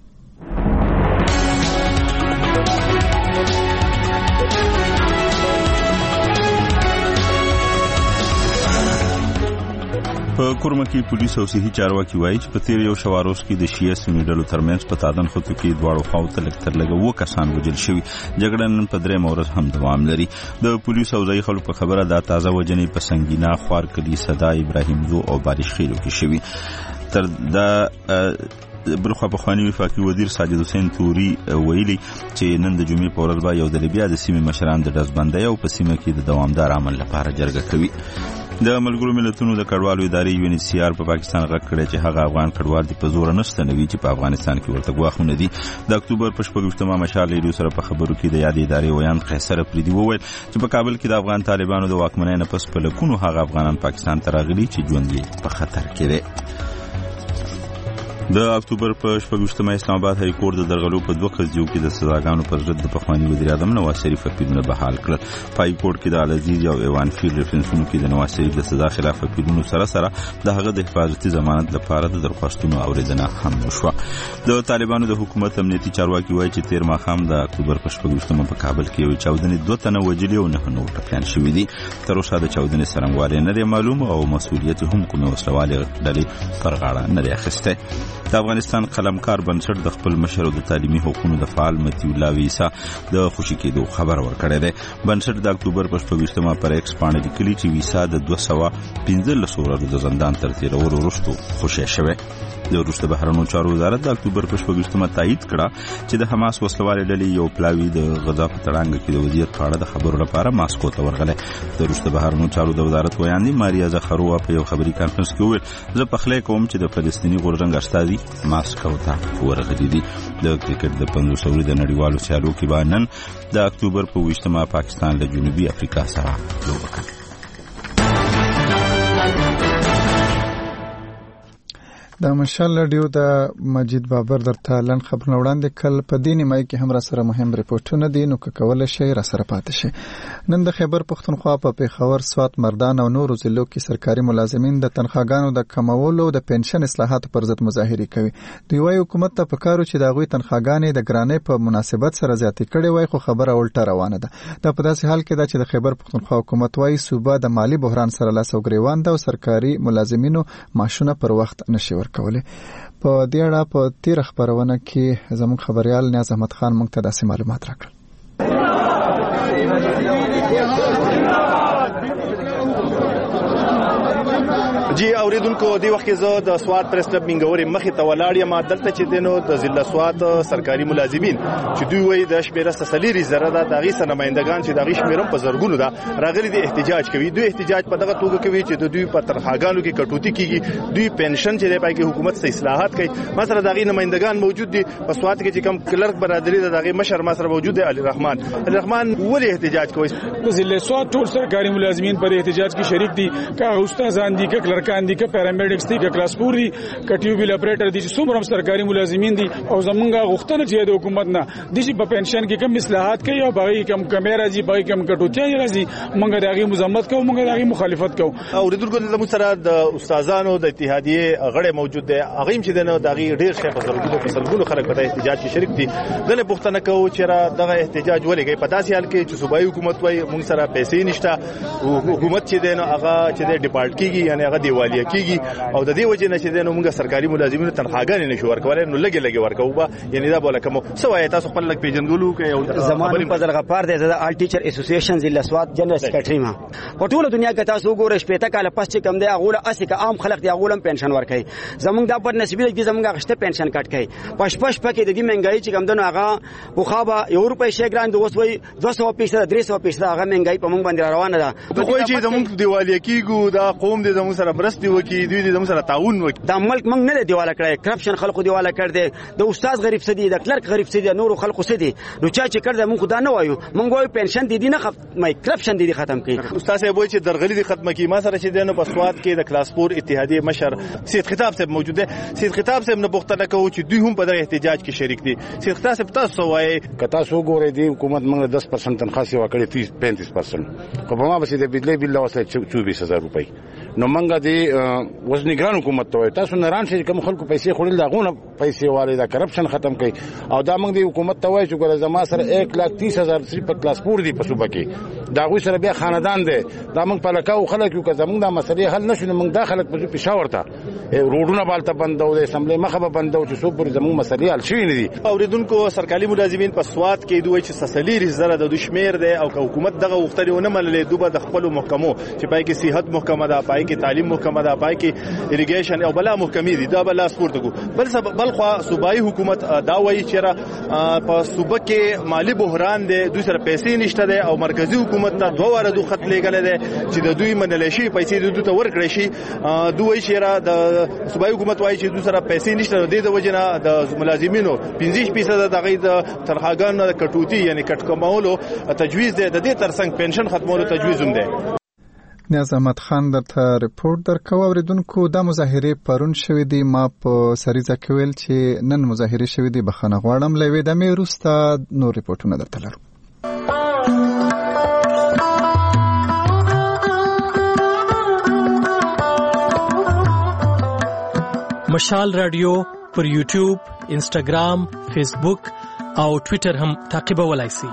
په کورمه کې پولیس او صحي چارواکي وایي چې په تیر یو شواروز کې د شیعه سني ډلو ترمنځ په تادن خطو کې دواړو خواو ته لږ تر لږه 2 کسان وژل شوي. جګړه نن په 3 ورځ هم دوام لري. د پولیس او ځایي خلکو په خبره دا تازه وژنې په سنگینا، خوارکلي، صدا، ابراهیم زو او بارش خیلو کې شوي. تر دا بلخوا پخوانی وفاقي وزیر ساجد حسین توري ویلي چې نن د جمعې په ورځ به یو ځل بیا د سیمې مشران د ډزبندۍ او په سیمه کې د دوامدار عمل لپاره جرګه کوي. د ملګرو ملتونو د کډوالو ادارې UNHCR په پاکستان غږ کړی چې هغه افغان کډوال دي په زور نه ستنوي چې په افغانستان کې ورته ګواښونه دي. د اکتوبر په 26مه مشال رادیو سره په خبرو کې د یادې ادارې ویان قیصر افریدي وویل چې په کابل کې د افغان طالبانو د واکمنۍ نه پس په لکونو هغه افغانان پاکستان ته راغلي چې ژوند یې په خطر کې دی. د اکتوبر په 26مه اسلام آباد های کورټ د درغلو په 2 قضیو کې د سزاګانو پر ضد د پخوانی وزیر اعظم نواز شریف اپیلونه بحال کړل. پای کورټ کې د العزیز او ایوان فیل ریفرنسونو کې د نواز شریف د سزا خلاف اپیلونو سره د هغه د حفاظتي ضمانت لپاره د درخواستونو اوریدنه هم وشوه. د طالبانو د حکومت امنیتي چارواکي وایي چې تیر ماښام د اکتوبر په 26مه په کابل کې یو چاودنې 2 تنه وژلي او 9 نور ټپیان شوي دي. تر اوسه د چاودنې څرنګوالی نه دی معلوم او مسؤلیت هم کومې وسلوالې ډلې پر غاړه نه دی اخیستی. د افغانستان قلمکار بنسټ د خپل مشر او د تعلیمي حقوقو د فعال متي الله ویسا د خوشی کېدو خبر ورکړی دی. بنسټ د اکتوبر په 26مه پر ایکس باندې لیکلي چې ویسا د 215 ورځو د زندان تر تیرولو وروسته خوشی شوی. د وروسته بهرنیو چارو وزارت د اکتوبر په 26مه تایید کړه چې د حماس وسلوالې ډلې یو پلاوی د غزا په تړانګ کې د وزیر په اړه د خبرو لپاره ماسکو ته ورغله. د وروسته بهرنیو چارو د وزارت ویاند ماریا زخروا په یو خبري کانفرنس کې وویل زه پخلی کوم چې د فلسطیني غورځنګ استازي ماسکو ته ورغلي دي. د کرکټ د 500 ورځې د نړیوالو سیالو کې به نن د اکتوبر په 28مه پاکستان له جنوبي افریقا سره لوبه کوي. د مشال رادیو د مجید بابر درته لنډ خبرونه وړاندې کړل. په دې نیمایي کې هم را سره مهم ریپورتونه دي نو که کولی شئ را سره پاتې شئ. نن د خیبر پښتونخوا په پېښور، سوات، مردان او نورو ضلعو کې سرکاري ملازمین د تنخواګانو د کمولو او د پنشن اصلاحاتو پر ضد مظاهرې کوي. دوی وايي حکومت ته پکارو چې د هغوی تنخواګانې د ګرانۍ په مناسبت سره زیاتې کړې وای خو خبره الټه روانه ده. دا په داسې حال کې ده چې د خیبر پښتونخوا حکومت وايي صوبه د مالی بحران سره لاس او ګریوان ده او سرکاري ملازمینو معاشونه پر وخت نشي ورکولی. په دې اړه په تیر خبرونه کې زموږ خبريال نیاز احمد خان موږ ته داسې معلومات راکړل. جی اوریدونکو دی وخت کې زه د سوات پریس کلب منګوري مخې ته ولاړ یم. دلته چې دینو د ضلع سوات سرکاري ملازمین چې دوی وایي د شمیره سلیری زره ده دغه سرمایندگان چې دغه شمیرم په زرګونو ده راغلي دي احتجاج کوي. دوی احتجاج په دغه توګه کوي چې د دوی په تنخواګانو کې کټوتی کیږي. دوی پنشن چې په کې حکومت سره اصلاحات کوي. مثلا دغه نمائندگان موجود دي په سوات کې چې کم کلرک برادری دغه مشر مصر موجود دی علي رحمان ولې احتجاج کوي. د ضلع سوات ټول سرکاري ملازمین پر احتجاج کې شریک دي. کا استادان دي، کا کلرکان دي، کا پیرامیډکس دي، کا کلاس پور دي، کا ټیوبل اپریټر دي چې څومره سرکاري ملازمین دي او زمونږه غوښتنه چې د حکومت نه د شي په پنشن کې کم اصلاحات کوي او باقي کم کیمرا دي، باقي کم کټوچا راځي. موږ دغه مزمت کوو، موږ دغه مخالفت کوو. او د دغه زموږ سره د استادانو د اتحادیه غړي موجود دي. هغه چې دغه ډېر ښه په زرګونو خلک په احتجاج کې شریک دي. دغه پوښتنه کوو چې را دغه احتجاج ولې کوي. په داسې حال کې چې صوبایي حکومت وايي موږ سره پیسې نشته. حکومت چې دغه هغه چې د ډیپارټ کیږي یعنی هغه دیوالیه کیږي او د دې وجه نه چې نو موږ سرکاري ملازمینو تنخواګانې نشو ورکولای نو لګي ورکوو به یعنی دا بوله کوم سوای تاسو خپل لک پیجنګلو کې او زمانه په غفار دی د آل ټیچر اسوسییشن ضلع سوات جنرال سیکریټری ما په ټوله دنیا کې تاسو ګورئ شپته کال پس چې کم دی هغه اسې که عام خلک دی هغه پنشن ورکړي زمونږ د بد نصیب دي زمونږ غشته پنشن کټ کړي پښ پکې د دې مهنګای چې کم دنو هغه بوخابه یو روپۍ شي ګران د اوس وای 200% 300% هغه مهنګای په موږ باندې روانه ده دوی چې زمونږ دیوالیه کیګو دا قوم دې زموږ سره برستی وکي دوی دې زموږ سره تعاون وکي دا ملک موږ نه دیواله کړی کرپشن خلکو دیواله کړ دي د استاد غریب سدي د کلرک غریب سدي نور خلکو سدي نو چا چې کړ موږ خدا نه وایو موږ وایو پنشن دي نه مې کرپشن دي ختم کړي استاد صاحب وایي چې درغلي دي ختم کړي ما سره چې دنه په سواد کې د کلاسپور اتحادیه مشر سید خطاب صاحب موجود دي سید خطاب صاحب نه پوښتنه کوي چې دوی هم په دغه احتجاج کې شریک دي سید خطاب صاحب تاسو وایي کتا سو ګورې دي حکومت موږ 10% تنخواه سی وکړي 30-35% خو په ما بس د بجلی بل واسه 24000 روپۍ نو موږ دي وزنګران حکومت ته تاسو نران شي کوم خلکو پیسې خورل داغونه پیسې والي دا کرپشن ختم کړي او دا موږ دی حکومت ته وایي چې ګوره زما سره 1,30,000 صرف په کلاسپور دي په صوبه کې دا غوي سره بیا خاندان دي دا موږ په لکاو خلک یو که زموږ دا مسلې حل نشو موږ دا خلک په پېښور ته روډونه بالته بندو د اسمبلی مخه به بندو چې څو پر زموږ مسلې حل شي نه دي اوریدونکو سرکاري ملازمین په سواد کې دوی چې سسليري زره د دشمیر دی او حکومت دغه وختري ونه منلې دوبه د خپل محکمو چې پای کې صحت محکمه ده پای کې تعلیم محکمه ده پای کې اریګیشن او بلا محکمې دي دا بلا سپورت کو بل خو صوبایي حکومت دا وایي چې په صوبه کې مالی بحران دی دوی سره پیسې نشته ده او مرکزی حکومت ته دوه واره دوه خط لګل دي چې د دوی منل شي پیسې دوی ته ورکړي شي دوی چې د صوبایي حکومت وایي چې دوی سره پیسې نشته د دې وجنه د ملازمینو 15% دغه د تنخواګانو د کټوتی یعنی کټ کمولو تجویز دی د دې ترڅنګ پنشن ختمولو تجویز هم دی نیاز احمد خان درته ریپورت درکوم اوریدونکو دا مظاهره پرون شوې دي ما په سریزه کې ویل چې نن مظاهره شوې دي بخښنه غواړم لوي د مې روستا نور ریپورتونه درته لرم مشال رادیو پر یوټیوب انسټاګرام فیسبوک او ټوئیټر هم تعقیبولای شئ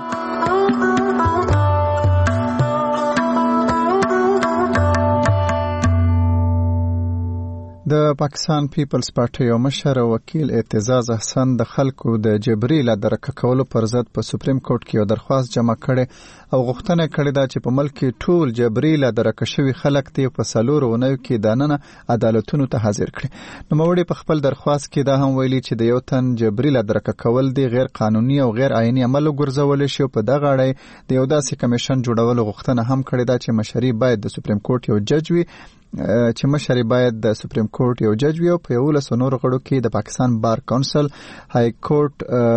د پاکستان پیپلز پارټي او مشر وکیل اعتزاز احسان د خلکو د جبري له درک کولو پر ضد په سپریم کورټ کې یو درخواست جمع کړي او غوښتنه کړې ده چې په ملک کې ټول جبري له درک شوی خلک ته په سالور ونیو کې داننه عدالتونو ته حاضر کړي نو موري په خپل درخواست کې دا هم ویلي چې د یو تن جبري له درک کول دی غیر قانوني او غیر عیني عمل ګرځول شي په دغه اړه د یو داسې کمیشن جوړولو غوښتنه هم کړې ده چې مشري باید د سپریم کورټ یو جج وي چې مشري باید د سپریم کورټ یو جج وي او په 11 نور غړو کې د پاکستان بار کونسل های کورټ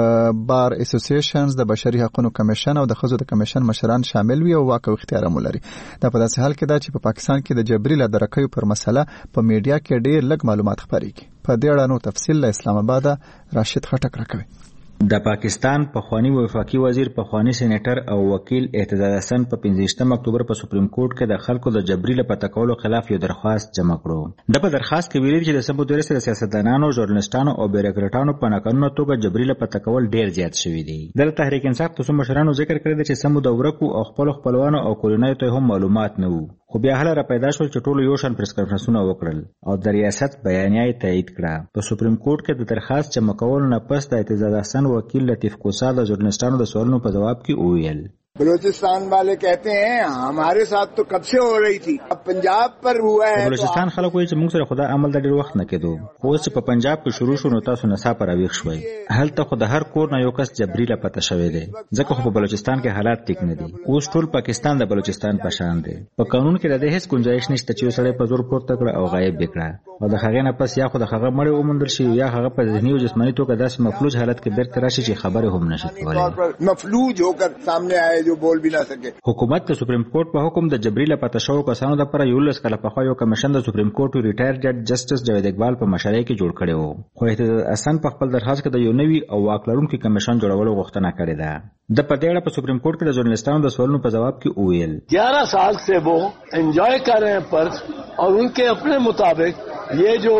بار اسوسییشنز د بشري حقوقو کمیشن او د خزو د کمیشن مشران شامل وي او واک او اختیار هم لري دا په داسې حال کې ده چې په پاکستان کې د جبري له درکې پر مسله په میډیا کې ډېر لږ معلومات خپرېږي په دې اړه نو تفصیل له اسلام آباد راشد خټک راکوي د پاکستان پخوانی وفاقي وزیر پخوانی سېنیټر او وکیل اعتزاز احسان په 15 اکتوبر په سپریم کورټ کې د خلکو د جبري له پته کولو خلاف یو درخواست جمع کړو د په درخواست کې ویلي چې د سمبودري سره سیاستدانانو ژورنالستانو او بیروکراټانو په ناقانونه توګه جبري له پته کول ډیر زیات شوی دی د تحریک انصاف تاسو مشرانو ذکر کړی چې سمبود ورکو او خپلوانو او کولونیو ته هم معلومات نه وو خو بیا هله را پیدا شول چې ټول یو شان پریس کانفرنسونه وکړل او د ریاست بیانیه تایید کړه په سپریم کورټ کې د درخواست جمع کولو نه پس د اعتزاز احسان وکیل لطیف کوسا د ژورنالستانو د سوالونو په جواب کې وویل بلوچستان والے کہتے ہیں ہمارے ساتھ تو کب سے ہو رہی تھی اب پنجاب پر ہوا ہے بلوچستان خلک وایي چې موږ سره خدا عمل د ډېر وخت نه کېدو خو اوس په پنجاب کې شروع شو نو تاسو نصاب پر اویښ شوي هلته خو د هر کور نه یو کس جبري له پته شوی دی ځکه خو په بلوچستان کې حالات ټیک نه دي اوس ټول پاکستان د بلوچستان په شان دی په قانون کې د دې هیڅ گنجائش نشته چې سړی په زور پورته کړ او غایب وکړه او د هغې نه پس یا خو د هغه مړی وموندل شي یا هغه په ذهني او جسماني توګه داسې مفلوج حالت کې بیرته راشي چې خبرې هم نشي کولی مفلوج هو کر سامنے آئے جو بول بھی نہ سکے حکومت د سپریم کورټ په حکم د جبري له پته شوو کسانو لپاره 11 کاله پخوا یو کمیشن د سپریم کورټ ریټایر جج جسټس جاوید اقبال په مشرۍ کې جوړ کړی و خو اعتزاز احسان په خپل درخواست کې د یو نوي او واک لرونکي کمیشن جوړولو غوښتنه کړې ده د پدې اړه په سپریم کورټ کې د ژورنالستانو د سوالونو په جواب کې وویل 11 साल से वो एंजॉय कर रहे हैं पर्स और उनके अपने मुताबिक ये जो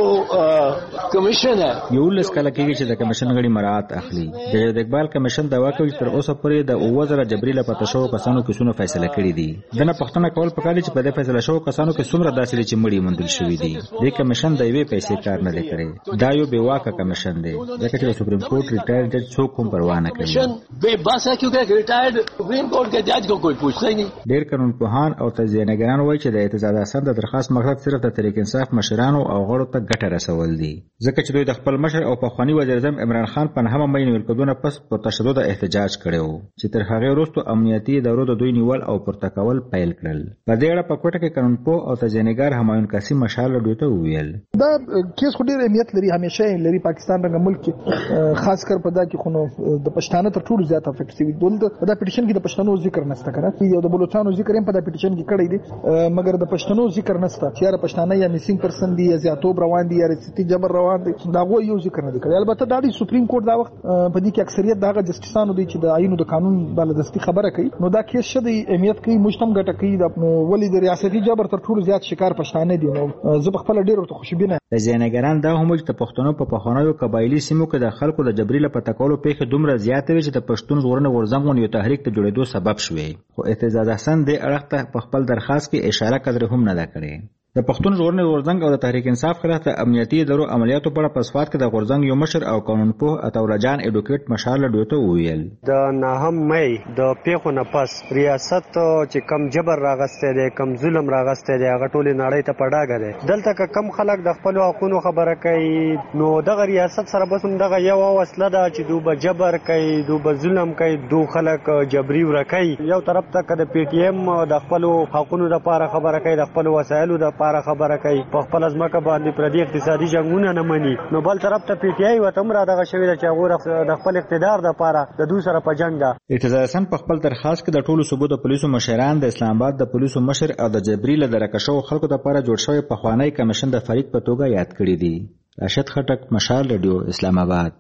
कमीशन है یو لس کله کېږي چې د کمیشن غړي مراعات اخلي. د اقبال کمیشن دا واکوي تر اوسه پورې د 2000 جبري له پته شو کسانو کې څونه فیصله کړې دي. دنه پښتنه کول پکاري چې په دې فیصله شو کسانو کې څومره داسې چې مړی مندل شوې دي. د کمیشن د یوې پیسې کار نه لري. دا یو بے واکه کمیشن دی ځکه چې سپریم کورټ ریټایر جج څوک هم پروا نه کوي. بے بس ہے کیونکہ ریٹائرڈ سپریم کورٹ کے جج کو کوئی پوچھتا ہی نہیں. ډېر قانونپوهان او تجزیه‌نګاران وایي چې د اعتزاز حسن د درخواست مقصد صرف د تحریک انصاف مشرانو او غړو ته ګټه رسول دي ځکه چې دوی د خپل مشر او پخوانی وزیر اعظم عمران خان په 9 مې نیول کېدونه پس په تشدد احتجاج کړو چې تر هغه وروسته امنیتي ادارو د دوی نیول او پرتکول پیل کړل. په دې اړه په کوټه کې قانونپوه او تجزیه‌نګار همایون قاسم مشال دوی ته وویل دا کیس خو ډېر اهمیت لري همیشه لري پاکستان رنګ ملک خاص کر په دا کې خو د پښتانه تر ټولو زیات افیکټ شوی دولت دا پټیشن کې د پښتنو ذکر نشته کنه یو د بلوچستان ذکر هم په دا پټیشن کې کړی دی مګر د پښتنو ذکر نشته چې را پښتانه یا میسینګ پرسن دی یا زیاتوب روان دي یا رسیتی جبر روان دي دا غو یو ذکر نه دی کړی. البته دا د سپریم کورټ دا وخت په دې کې اکثریت دغه جسټیسانو دی چې د آئین او د قانون بالادستی خبره کوي نو دا کیس شدی اهمیت کوي مجتمع ګټه کوي د ولی د ریاستي جبر تر ټولو زیات شکار پښتانه دي نو زه په خپل ډیر ورته خوشبینه. تجزیه‌نګاران دا هم چې پښتنو په پخوانیو قبایلی سیمو کې د خلکو د جبري له پته کولو پیښې دومره زیاتې وي چې د پښتون ژغورنې غورځنګ یو تحریک ته جوړېدو سبب شوی. خو اعتزاز حسن دې اړخ ته په خپل درخواست کې اشاره قدر هم نه ده کړې. د پښتون ژغورنې غورځنګ او د تحریک انصاف خلاف د امنیتي ادارو عملیاتو په اړه په صفات کې د غورځنګ یو مشر او قانونپوه عطاالله جان اډوکیټ مشال دوی ته وویل د 9 مې د پیښو نه پس ریاست چې کم جبر راغسته دی کم ظلم راغسته دی هغه ټول نړۍ ته پډاګه دی دلته کم خلک د خپل حقوقو خبره کوي نو دغه ریاست سره بس دغه یو وسله ده چې دوی جبر کوي دوی ظلم کوي دوی خلک جبري ورکوي یو طرف ته د پی ټی ایم د خپل حقوقو لپاره خبره کوي د خپل وسایلو لپاره خبره کوي په خپل ځمکه باندې پردي اقتصادي جنگونه نه مني نو بل طرف ته پی ټی آی وته مر دغه شوی چې هغه د خپل اقتدار لپاره د دوی سره په جنگ ده. اعتزاز حسن په خپل درخواست کې د ټولو صوبو د پولیسو مشران د اسلام آباد د پولیسو مشر او د جبري له درکشو خلکو لپاره جوړ شوی پخوانی کمیشن د فریق په توګه یاد کړی دی. راشد خټک مشال رادیو اسلام آباد.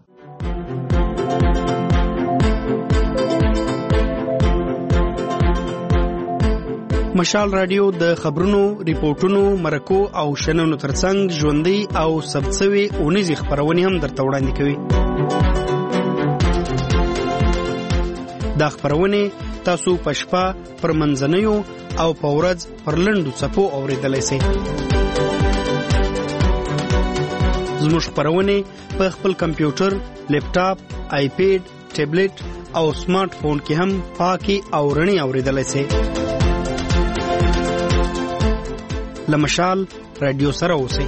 مشال رادیو د خبرونو، ریپورتونو، مرکو او شننو ترڅنګ ژوندۍ او ثبتسوي اونیزې خبرونه هم درته وړاندې کوي. دا خبرونه تاسو په شپه پر منځنیو او په ورځ پر لنډو څپو اوریدلای شئ. زموږ خبرونه په خپل کمپیوټر، لیپټاپ، آیپیډ، ټابلیټ او سمارټ فون کې هم پاکي او رڼي اوریدلای شئ. لمشال رادیو سره اوسئ.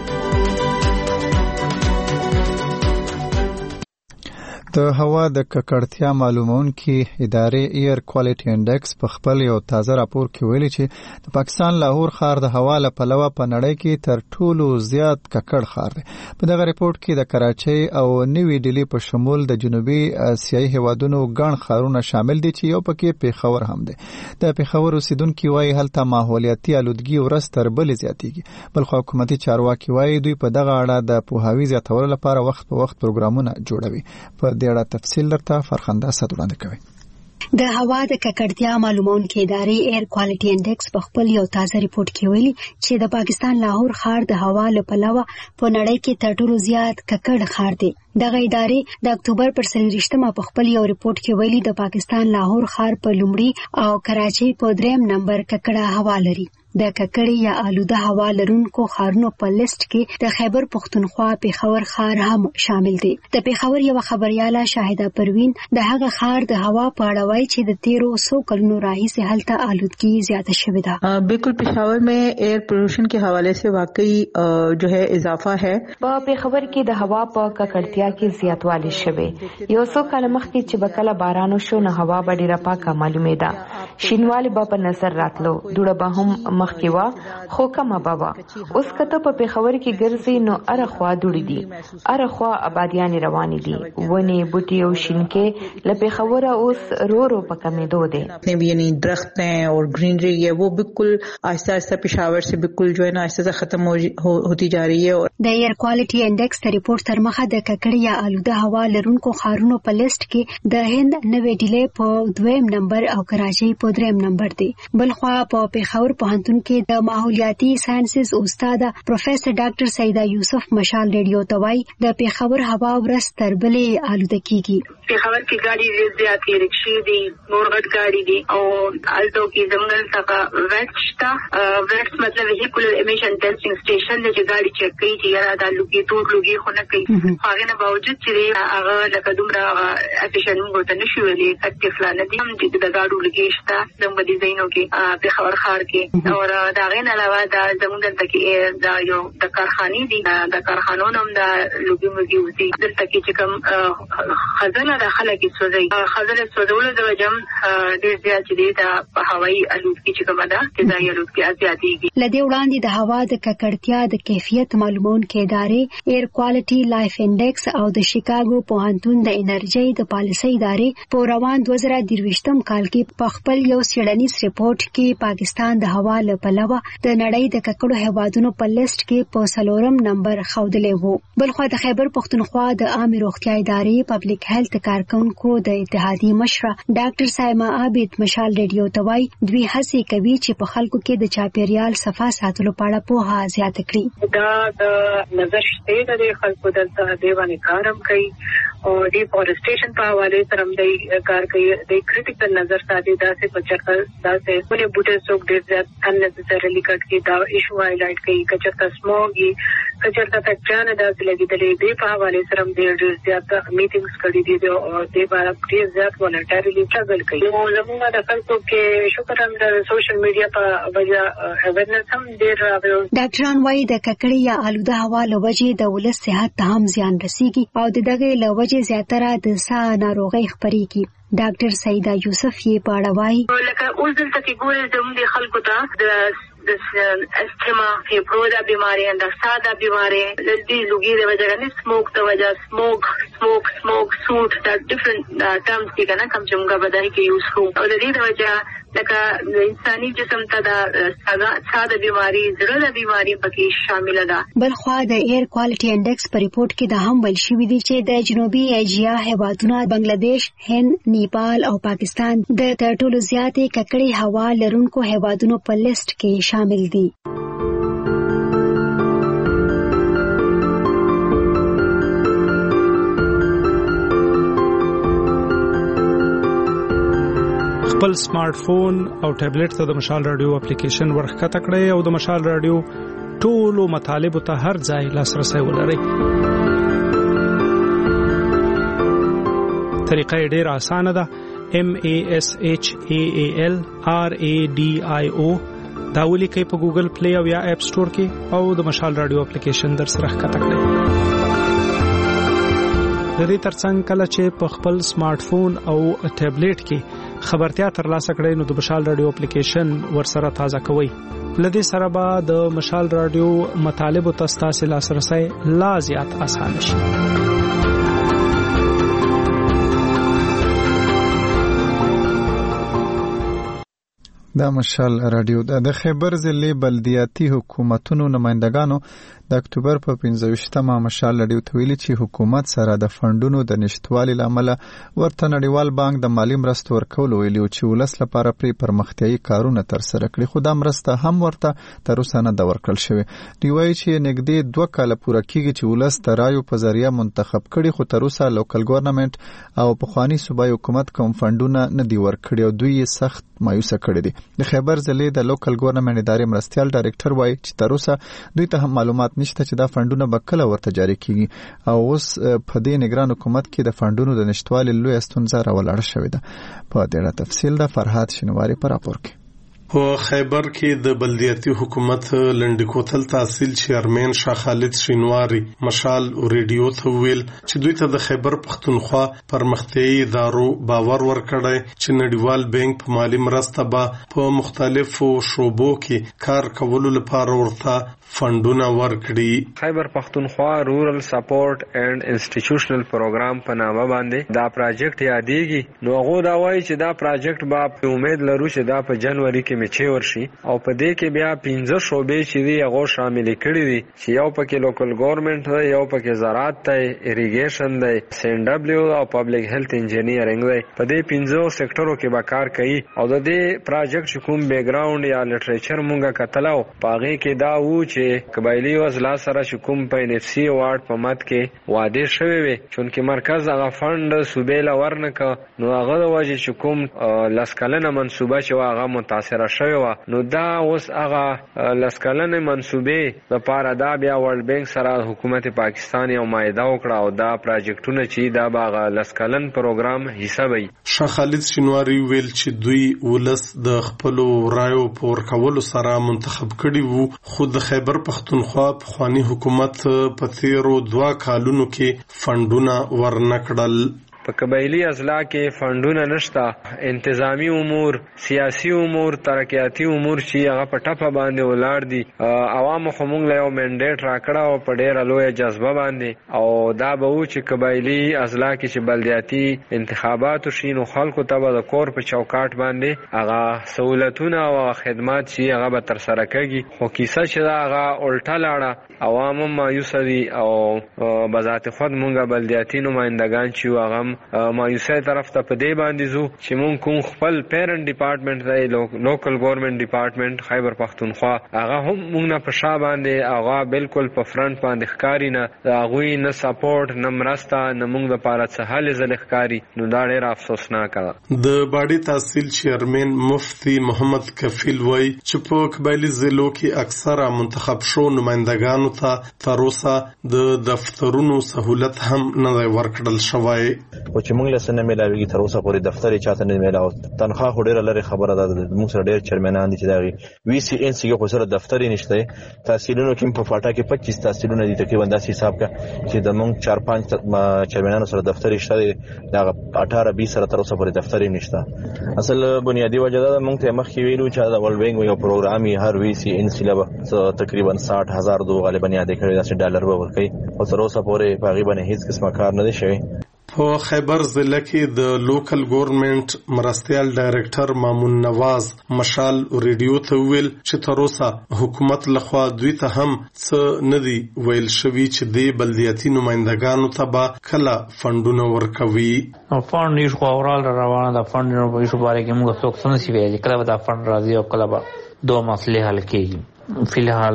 د هوا د ککړتیا معلومونکي ادارې ایر کوالټي انډیکس په خپل یو تازه راپور کې ویلي چې د پاکستان لاهور ښار د هوا له پلوه په نړۍ کې تر ټولو زیات ککړ ښار دی. په دغه ریپورت کې د کراچۍ او نوي ډیلی په شمول د جنوبي اسیایي هیوادونو ګڼ ښارونه شامل دي چې یو پکې پیښور هم دی. د پیښور اوسیدونکي وایي هلته ماحولیاتي آلودګي ورځ تر بلې زیاتېږي. بلخو حکومتي چارواکي وایي دوی په دغه اړه د پوهاوي زیاتولو لپاره وخت په وخت پروګرامونه جوړوي. په دې اړه تفصیل درته فرخنده اسد وړاندې کوي. د هوا د ککړتیا معلومونکي ادارې ایر کوالټي انډیکس په خپل یو تازه ریپورت کې ویلي چې د پاکستان لاهور ښار د هوا له پلوه په نړۍ کې تر ټولو زیات ککړ ښار دی. دغه ادارې د اکتوبر پر 23 په خپل یو ریپورت کې ویلي د پاکستان لاهور ښار په لومړي او کراچۍ په 3م نمبر ککړه هوا لري. د ککړې یا آلوده هوا لرونکو ښارونو په لیست کې د خیبر پښتونخوا پیښور ښار هم شامل دی. د پیښور یو خبرياله شاهده پروین د هغه ښار د هوا په اړه وایي چې د 1300 کلونو راهیسې هلته آلودگی زیاته شوې ده. بالکل पेशावर में एयर पोल्यूशन के हवाले से वाकई जो है इजाफा है. په پیښور کې د هوا په ککړتیا کې زیاتوالی شوی. یو څو کال مخکې چې بکله باران وشو نو هوا به ډیره پاکه معلومېده. شینوالی به په نظر راتلو. دوړه به هم مخکې وا خو کمه بابا. اوس کته په پیښور کې ګرځي نو ارخوا دوړي دي. ارخوا آبادیان روانې دي. ونی بوټي او شینکې له پیښور اوس رو په کمېدو دي. یعنی درخت ہیں اور گرینری ہے وہ بالکل آہستہ آہستہ پیښور سے بالکل جو ہے نا آہستہ ختم ہوتی جا رہی ہے. د ایر کوالټي انډیکس د ریپورت تر مخه د ککړې یا آلوده هوا لرونکو ښارونو په لیست کې د هند نوې ډیلی په 2م نمبر او کراچۍ په 3م نمبر دی. بلخوا په پیښور پوهنتون څیړونکو د ماحولیاتي ساينسز استاد پروفیسور ډاکټر سیدا یوسف مشال ریډیو توای د پیښور هوا ورځ تر بلې آلوده کیږي. پیښور کې ګاډي زیاتې رکشې دي، نور غټ ګاډي دي او الټو کې زموږ څخه ویټ شته. ویټ مطلب ویهیکولر امیشن ټیسټینګ سټیشن دی چې ګاډي چیک کوي چې یاره دا لوګي تور لوګي خو نه کوي. هغه نه باوجود چې هغه لکه دومره افیشن موږ ته نشو ویلي اکټیف نه دي هم چې د ګاډو لوګي شته زموږ د ځینو کې پیښور ښار کې. او دا غین علاوه دا زموږ دلته کې دا یو د کارخانې دي، د کارخانو هم دا لوګي موږي وزي دلته کې چې کوم خزانه داخله کې سوځي خزانه سوځول د وجم ډیر زیات دي د هوایي الوتکې چې کومه ده چې دا الوتکې زیاتېږي. لدې وړاندې د هوا د ککړتیا د کیفیت معلومونکې ادارې ایر کوالټي لایف انډیکس او د شیکاګو پوهنتون د انرژي د پالیسۍ ادارې په روان 2023م کال کې په خپل یو څېړنیز ریپورت کې پاکستان د هوا له پلوه د نړۍ د ککړو هیوادونو په لیست کې په 4م نمبر ښودلی وو. بلخو د خیبر پښتونخوا د عامه روغتیا ادارې پبلک هیلث کارکونکو د اتحادیې مشره ډاکټر سایما عابد مشال ریډیو توای دوی هڅه کوي چې په خلکو کې د چاپیریال صفا ساتلو په اړه پوهه زیاته کړي. دا د نظر شته د خلکو دلته دیوانه کارم کوي او ډیفورسټیشن په حواله سره د کار کوي. د کریټیکل نظر ساتي دا څه بچکل دا څه ولې بوټه څوک ډیر زیات اننیسیسریلی کټ کې دا ایشو هایلایټ کوي. کچرتا سموګي کچرتا فیکټرانه دا لګیدلې دی په حواله سره ډیر زیات میټینګز کړي دي او د باندې ډیر زیات ولنټریلی ټاګل کوي. نو زموږ د خلکو کې شکر هم د سوشل میډیا په وجه اویرنس هم ډیر راغلی. ډاکټران وايي د ککړې یا آلوده هوا له وجې د ولس صحت ته هم زیان رسیږي او د دغه له وجې زیاتره د ساه ناروغۍ خپرېږي. ډاکټر سیدا یوسف یې په اړه وايي لکه اوس دلته کې ګورې زموږ خلکو ته د استما فیبروزا بیماری د ساده بیماری د دې لوګي د وجه نه سموک د وجه سموک سوټ دا ډیفرنٹ ټرمز دي کنه کوم چې موږ بدای کې یوز کوو او د دې د وجه لکه انساني جسم ته د ساده بیماری زړه بیماری پکې شامل ده. بلخوا د ایر کوالټي انډیکس په ریپورت کې د هم ویل شوی دی چې د جنوبي ایشیا هیوادونو بنگلاديش، هند، نیپال او پاکستان د تر ټولو زیاتې ککړې هوا لرونکو هیوادونو په لیست کې شامل دي. خپل سمارټ فون او ټابلیټ ته د مشال رادیو اپلیکیشن ورخکته کړئ او د مشال رادیو ټولو مطالب ته هر ځای لاسرسي ولرئ. طریقه ډېر اسانه ده. MASHAAL RADIO دا ولیکئ په ګوګل پلی او یا اپ سٹور کې او د مشال رادیو اپلیکیشن در سره ښکته کړئ. د دې ترڅنګ کله چې په خپل سمارټ فون او ټابلیټ کې خبرتیا ترلاسه کړئ نو د مشال رادیو اپلیکیشن ورسره تازه کوئ. لدې سره به د مشال رادیو مطالب او تاسو لاسرسي لا زیات آسان شي. دا مشال رادیو د خیبر ضلع بلدیاتي حکومتونو نمائندگانو د اکتوبر په 15مه مشال رادیو ته ویلي چې حکومت سره د فندونو د نشټوالي لامل ورته نړیوال بانک د مالی مرستو ورکول ویلي چې ولس لپاره پرې پرمختیايي کارونه تر سره کړي خو دا مرسته هم ورته تر اوسه نه د ورکړل شوی. دی وایي چې نږدې 2 کال پوره کیږي چې ولس د رایو په ذریعہ منتخب کړي خو تر اوسه لوکل ګورنمنت او پخوانی صوبایي حکومت کوم فندونه نه دی ورکړي او دوی سخت مایوسه کړي دي. د خیبر ضلع د لوکل ګورنمنت ادارې مرستيال ډایریکټر وایي چې تر اوسه دوی ته هم معلومات نشته چې دا فندونه به کله ورته جاری کیږي او اوس په دې نگران حکومت کې د فندونو د نشټوالي لوی ستونزه راولاړه شوې ده. په ډېر تفصیل د فرحات شینواری پر راپور کې. په خیبر کې د بلدیاتي حکومت لنډکوتل تحصیل چیرمن شاه خالد شینواری مشال ریډیو ته ویل چې دوی ته د خیبر پښتونخوا پرمختیايي ادارو باور ورکړی چې نړیوال بانک په مالی مرسته به په مختلفو شعبو کې کار کولو لپاره ورته فندونه ورکړي. خیبر پښتونخوا رورل سپورټ اینڈ انسټیټیوشنل پروګرام په نامه باندې دا پروجیکټ یادېږي. نو هغه دا وایي چې دا پروجیکټ به امید لرو چې دا په جنوري کې سمیچې ورشي او په دې کې بیا 15 شعبې چې دی هغه شامل کړي دي چې یو پکې لوکل ګورنمنت دی، یو پکې زراعت دی، اریګیشن دی، سین ډبلیو او پبلک هیلث انجینیرینګ دی. په دې 15 سېکټرو کې به کار کوي او د دې پروجیکټ کوم بیک ګراوند یا لټریچر مونږه کتلو پاغه کې دا وو چې قبایلی وزلا سره کوم په ان اف سی وارد په مات کې واده شوی وي چونکه مرکز هغه فند صوبې لا ورنکه نو هغه د وجه چې کوم لسکلنه منسوبه چې هغه متاثر شوی و نو دا اوس هغه لسکلنه منسوبې لپاره دا بیا ورلد بانک سره حکومت پاکستان یو مایده وکړه او دا پروجیکټونه چې دا باغ لسکلن پروګرام حساب وي. شاه خالد شینواری ویل چې دوی ولس د خپل رایو پور کولو سره منتخب کړي وو خو د خیبر پختونخوا پخوانی حکومت په تیرو 2 کالونو کې فندونه ورنکړل. په قبایلی اضلاع کې فندونه نشته، انتظامی امور، سیاسی امور، ترقیاتی امور چې هغه په ټپه باندې ولاړ دي. عوامو خو موږ له یو منډیټ راکړه او په ډېره لویه جذبه باندې او دا به و چې قبایلی اضلاع کې چې بلدیاتي انتخابات وشي نو خلکو ته به د کور په چوکاټ باندې هغه سہولتونه او خدمات چې هغه به ترسره کېږي. خو کیسه چې دا هغه الټه لاړه، عوام هم مایوسه دي او بذات خود موږ بلدیاتي نمایندګان چې هغه مایوسه طرف ته په دې باندې زو چې مونږ کوم خپل پیرنټ ډپارټمنټ دی لوکل ګورنمنت ډپارټمنټ خیبر پختونخوا هغه هم مونږ نه په شا باندې هغه بالکل په فرنٹ باندې ښکاری نه هغوی نه سپورټ نه مرسته نه مونږ لپاره څه حل ځل ښکاری نو دا ډېر افسوسناک ده. د باډي تحصیل چیرمن مفتی محمد کفیل وای چې په قبایلی ضلعو کې اکثره منتخب شو نمائندګانو ته تر اوسه د دفترونو سہولت هم نه ورکړل شوی او چې موږ له سن ملاویږي تر اوسه پورې دفتر چاته نه ملاو تنخواه ډیره لري خبره ده موږ سره ډیر چیرمنان دي چې دا وی سی ان سی یو سره دفتر نشته تحصیلونو کې په فاټا کې 25 تحصیلونه دي تقریبا داسې حساب کا چې د موږ 4-5 چیرمنانو سره دفتر شته دا 18-20 سره تر اوسه پورې دفتر نشته. اصل بنیادی وجه ده موږ ته مخکې ویلو چې دا ورلد بانک یو پروګرامي هر وی سی ان سی له تقریبا 60,000 دو غالبا یاد کړی دا $1 به ورکړي او تر اوسه پورې په غیبه هیڅ قسمه کار نه دی شوی. په خیبر ضلع کې د لوکل ګورنمنت مرستیال ډایریکټر مامون نواز مشال ریډیو ته ویل چې تر اوسه حکومت لخوا دوی ته هم څه نه دی ویل شوی چې د بلدیاتي نمائندګانو ته به کله فندونه ورکوي. فند یې خو اورال روانه ده، فند نو په یوه باره کې موږ څوک څه نشي ویلی کله به دا فند راځي او کله به دوه مسلې حل کېږي.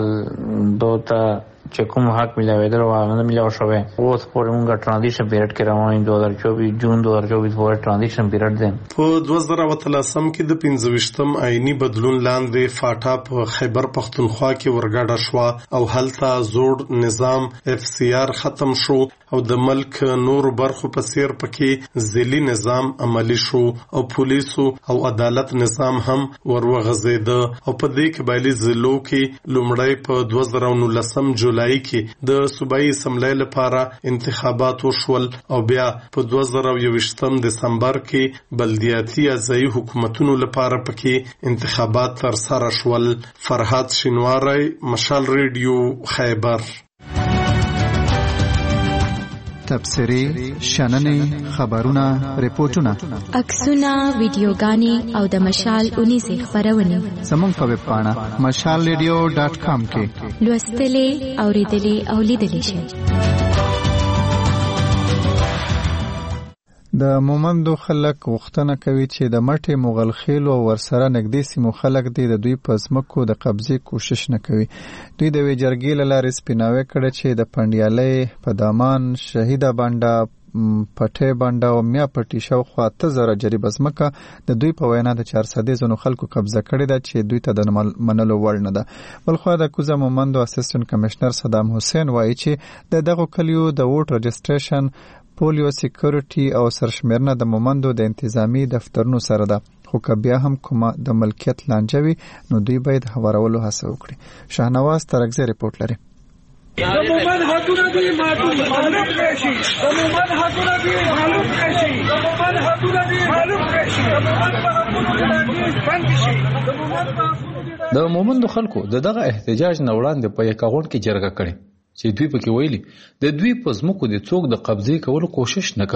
فلحال دوته چې کوم حق ملاویدل و نه ملاو شوی اوس پورې موږ ترانزیشن پیریډ کې روان 2024 جون 2024 پورې ترانزیشن پیریډ دی. په 2013 کې د 25م آئینی بدلون لاندې فاټا په خیبر پختونخوا کې ورګډه شو او هلته زوړ نظام اف سی آر ختم شو او د ملک نور برخو په سیر پکې ځلی نظام عملی شو او پولیسو او عدالت نظام هم ورغزید او په دې کې بایلي ضلعو کې لومړی په 2019 جولای کې د صوبایي اسمبلی لپاره انتخابات وشول او بیا په 2021 دسمبر کې بلدیاتي ځایي حکومتونو لپاره پکې انتخابات ترسره شول. فرهاد شینواری مشال ریډیو خیبر. تبصرې، شننې، خبرونه، ریپورتونه، عکسونه، ویډیوګانې او د مشال 19 خبرونه زموږ په ویب پاڼه mashalradio.com کې لوستلې، اوریدلې او لیدلې شئ. د مومندو خلک غوښتنه کوي چې د مټې مغل خېلو او ورسره نږدې سیمو خلک د دوی په ځمکو د قبضې کوشش نه کوي. دوی د یوې جرګې له لارې سپیناوی کړی چې د پنډیالۍ په دامان، شهیده بنډه، پټې بنډه او میا پټي شاوخوا 8000 جریبه ځمکه د دوی په وینا د 400 زنو خلکو قبضه کړې ده چې دوی ته د منلو وړ نه ده. بلخوا د کوزه مومندو اسسټنټ کمشنر صدام حسین وایي چې د دغو کلیو د ووټ رجسټریشن، پولیو سکیورټي او سرشمېرنه د مومندو د انتظامی دفترونو سره ده، خو که بیا هم کومه د ملکیت لانجه وي نو دوی باید هوارولو هڅه وکړي. شاهنواز ترکزی رپورټ لري. مومن حقونه دي معلوم کړي، مومن حقونه دي معلوم کړي، مومن حقونه دي معلوم کړي، مومن حقونه بند شي. د مومندو خلکو دغه احتجاج نه وړاندې په یکاغون کې جرګه کړې چې دوی پکې ویلي د دوی په ځمکو د څوک د قبضې کولو کوشش نه کوي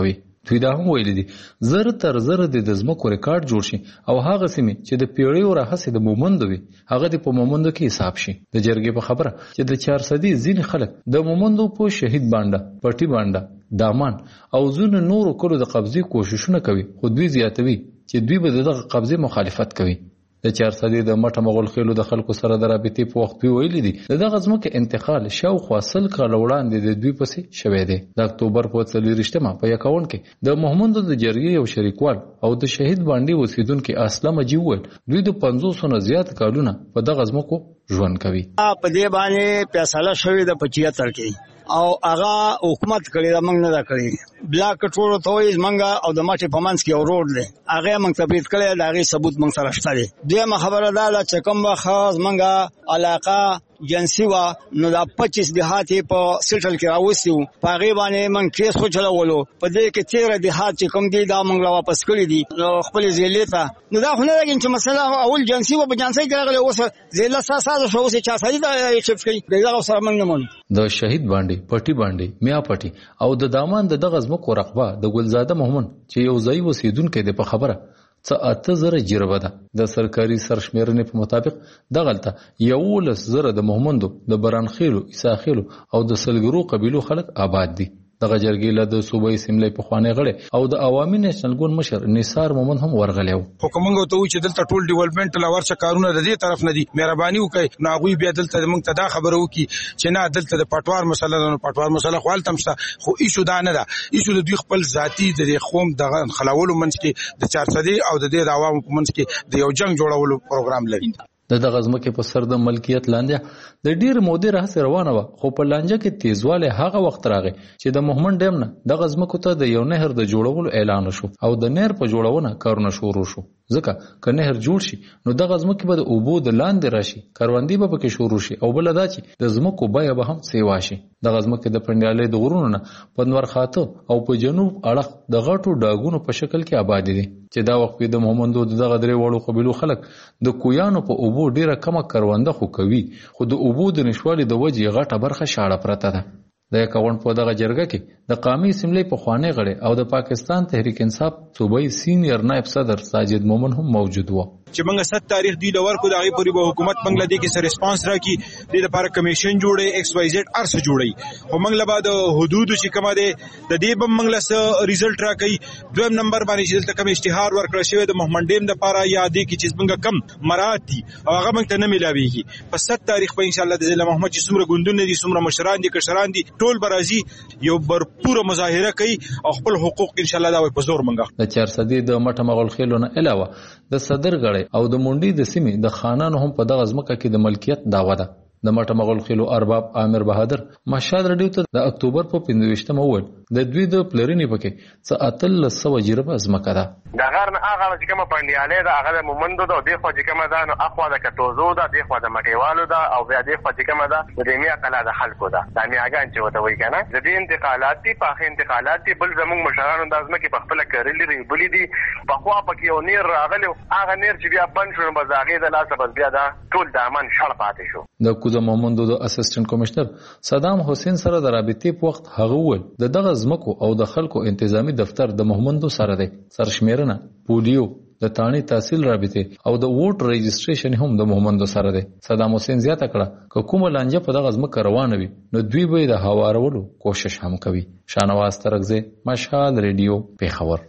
دوی دا هم ویلي دي زر تر زر د ځمکو ریکارډ جوړ شي او هغه سیمې چې د پیړیو راهیسې د مومندو وي هغه د په مومندو کې حساب شي. د جرګې په خبره چې د 400 ځینې خلک د مومندو په شهید بانډه، پټي بانډه، دامان او ځینو نورو کلو د قبضې کوششونه کوي، خو دوی زیاتوي چې دوی به دغه قبضې مخالفت کوي. د 400 د مټه مغول خېلو د خلکو سره د رابطې په وخت ویلي دي دغه ځمکه انتقال شاوخوا 100 کاله وړاندې د دوی پسې شوی دی. د اکتوبر په 24 په 51 کې د محمد د جرګې یو شریکوال او د شهید باندې اوسیدونکو اسلام جیول دوی د 500 نه زیات کالونه په دغه ځمکو ژوند کوي. په دې باندې فیصله شوې د 75 کې او هغه حکومت کړی دا موږ نه دا کړی بلاک ټول ته وایي منګه او د ماټي په منځ کې یو روډ دی هغه موږ ثبت کړی دا غي ثبوت موږ سره شته دی. دغه خبره دا چې کوم خاص منګه علاقه جنسي وا نو دا 25 دهاتې په سټل کې راوستیو په هغه باندې موږ کیس وچلولو په دې کې 13 دهات چې کوم دي دا موږ واپس کړی دي خپل ضلع ته. نو دا خو نه لګین چې مسله اول جنسي و په جنسي کې راغلی اوس ضلع ساسه شو اوس 400 دا شفت کوي دا سره موږ نه مونږ د شهید باندې پټي باندې میا پټي او د دامان د دغه ځمکو رقبه د ګلزاده محمد چې یو ځای وسیدونکو د په خبره څه 8000 جربه ده. د سرکاري سرشمیرنې په مطابق دغلته 11000 د محمدو د برانخیلو، عیساخیلو او د سلګرو قبیلو خلک آباد دي. دغه جرګې له د صوبایي اسمبلی په خوانې غړي او د عوامي نېشنل ګوند مشر نثار مومن هم ورغلی و. حکومت ته و چې دلته ټول ډیولپمنٹ لا ورڅ کارونه د دې طرف نه دي مهرباني وکړي نو هغه بیا دلته موږ ته دا خبره وکړي چې نه دلته د پټوار مسله نه پټوار مسله خو التم شته خو ایشو دا نه ده ایشو د دوی خپل ذاتی د قوم د خلاولو منځ کې د 400 او د دې عوامو په منځ کې د یو جنگ جوړولو پروګرام لري. دغه ځمکې په سر د ملکیت لاندې د ډیر مودې راهیسې روانه وه خو په لانجه کې تیزوالی هغه وخت راغی چې د محمد ډیم نه دغه ځمکو ته د یو نهر د جوړولو اعلان شو او د نهر په جوړونه کارونه شروع شو. ځکه که نهر جوړ شي نو دغه ځمکې به د اوبو د لاندې راشي، کروندې به پکې شروع شي او بله دا چې د ځمکو بیه به هم سیوا شي. دغه ځمکې د پنډیالۍ د غرونو نه په نورخاته او په جنوب اړخ د غټو ډاګونو په شکل کې آبادې دي چې دا وخت د محمدو دغه درې وړو قبیلو خلک د کویانو په اوبو ډیره کمه کرونده خو کوي خو د اوبو د نشوالي د وجې غټه برخه شاړه پرته ده. د 51 په دغه جرګه کې د قومي اسمبلی په خوانې غړي او د پاکستان تحریک انصاف صوبایي سینیئر نائب صدر ساجد مومن هم موجود و. چې موږ 7 تاریخ دی لور کو دغه پوری به حکومت بنگلادیش کې سره ریسپانس راکړي د لپاره کمیشن جوړي ایکس واي زد ارس جوړي او موږ له بعد حدود چې کومه ده د دې بم موږ له ریزلټ راکړي. دویم نمبر باندې چې دلته کوم اشتهار ورکړل شوی د محمد ډیم د لپاره یادې کې چې موږ کم مراد دي او هغه موږ ته نه ملاويږي. په 7 تاریخ په ان شاء الله د ضلع محمد چې څومره ګوندونه دي څومره مشران دي کشران دي ټول برازي یو برپوره مظاهره کوي او خپل حقوق ان شاء الله دا په زور منګه. د 400 د مټه مغول خېلو نه علاوه د صدر غړي او د منډي د سیمې د خانانو هم په دغه ځمکه کې د ملکیت دعوه ده. د مټه مغول خېلو ارباب عامر بهادر مشال رډیو ته د اکتوبر په 25 وویل د دوی د پلرینې پکې څه 1300 جربه ځمکه ده. د غر نه هغه چې کومه پنډیالې ده هغه د مومندو ده او د خو چې کومه ده نو اخوا د کټوزو ده د خو د مټیوالو ده او بیا د خو چې کومه ده د میا کلا د خلکو ده د میاګان چې وته وای کنه د دې انتقالات دي په انتقالات دي بل زموږ مشرانو د ازمکه په خپل کړلې ری بلې دي په خوا پکې یو نیر راغلی هغه نیر چې بیا بند شو بزاغې د لاسه بس بیا دا ټول د امن شړ پاتې شو. د کوزه محمد د اسسټنټ کمشنر صدام حسین سره د رابطې په وخت هغه ول د دغه ځمکو او د خلکو انتظامی دفتر د محمد سره دی سرشمیرنه پولیو د تانی تحصیل رابطه او د ووټ رجسټریشن هم د محمد سره دی. صدام حسین زیاته کړه که کومه لانجه په دغه ځمکه روانه وي نو دوی به د هوارولو کوشش هم کوي. شانواز ترغزه مشهد ریډیو پیښور.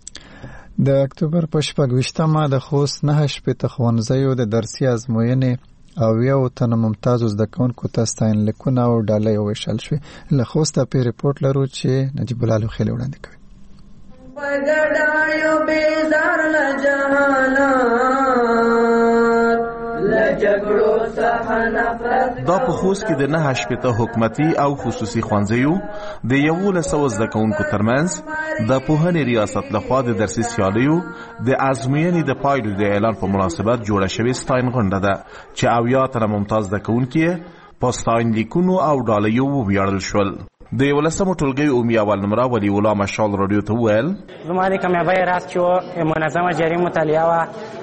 د اکتوبر په 28 د خوست 9 شپې ښوونځیو د درسي ازموینې او یو تن ممتاز زده کوونکو ته ستاین لیکونه او ډالۍ وویشل شوې. له خوسته په ریپورت لرو چې نجیب الله لوخیل وړاندې کوي. وګړایو بیزار له جهانات لجګړو څخه نفرت. دا په خوست کې د 9 شپې حکومتي او خصوصي ښوونځیو د 1100 زده کوونکو ترمنځ د پوهنې ریاست لخوا د درسي سیالیو د ازموینې د پایلو د اعلان په مناسبت جوړه شوې ستاین غونډه ده چې 80 تنه ممتاز زده کوونکي په ستاین لیکونو او ډالۍ وویاړل شول. د 11 ټولګي عمومي اول نمره ولی الله مشال رادیو ته ویل زما د کامیابی راز چې منظمه جاری مطالعه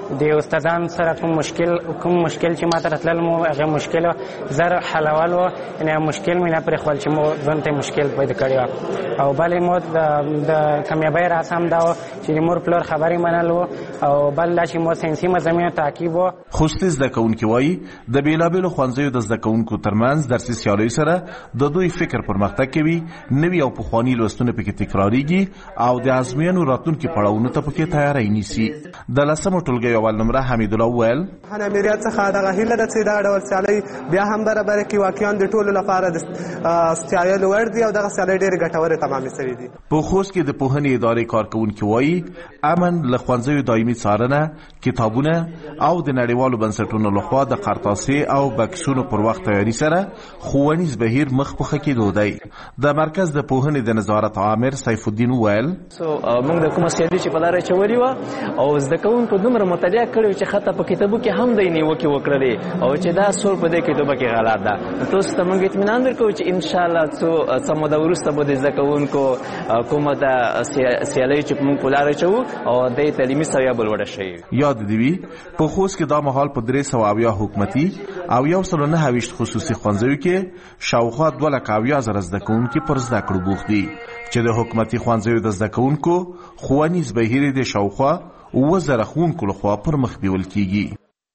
د استادان سره کوم مشکل چې ماته راتلل مو هغه مشکل زر حلول و نه مشکل مې نه پرې خپل چې مو ځان ته مشکل پیدا کړی او بلې مو د کامیابی راز هم دا چې مور پلور خبرې منلو او بل چې مو ساينسي مضامینو تعقیب و. خوستي زده کوونکي وایي د بیلابیلو ښوونځیو د زده کوونکو ترمنځ درسي سیالیو سره د دوی فکر پرمختګ کوي، نوي او پخواني لوستونه پکې تکراریږي او د ازموینو راتلونکي پړاوونو ته پکې تیاری نیسي. د 10مو ټولګي اول نمره حمید الله وویل هنه میریت څخه دغه هیله ده چې دا ډول سیالۍ بیا هم برابر کړي، واقعا د ټولو لپاره د ستایلو وړ دي او دغه سیالۍ ډېرې ګټورې تمامې شوې دي. په خوست کې د پوهنې ادارې کارکوونکي وایي امن له ښوونځیو دایمي څارنه، کتابونه او د نړیوالو بنسټونو لخوا د قرطاسې او بکسونو پر وخت تیاری سره ښوونیز بهیر مخ په ښه کېدو دی. د مرکز د پوهنې د نظارت عامر سیف الدین وویل موږ د کومه سیالي چې په لاره اچولې وه او زده کوونکو دومره مطالعه کړې چې حتی په کتابو کې هم دی نیوکې وکړلې او چې دا سول په دې کتابو کې غلط ده. تاسو ته موږ اطمینان درکوو چې ان شاء الله څو موده وروسته به د زده کوونکو کومه د سیالۍ چې موږ په لاره اچوو او د تعلیمي سویه بل وړه شي. یاد دی وي په خوست کې دا مهال په 370 حکومتي او 129 خصوصي ښوونځیو کې شاوخوا 2,70,000 زده کوونکي پر زده کړو بوخت دي چې د حکومتي ښوونځیو د زده کوونکو ښوونیز بهیر د شاوخوا 1000 ښوونکو لخوا پر مخ بیول کیږي.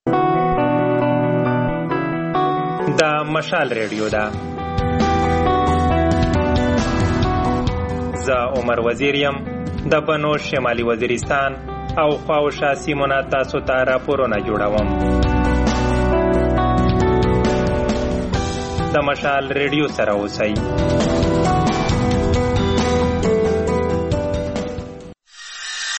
د مشال ریډیو ده. زه عمر وزیر یم د بنو شمالي وزیرستان او خواوشا سیمونه تاسو ته راپورونه جوړوم. د مشال ریډیو سره اوسئ.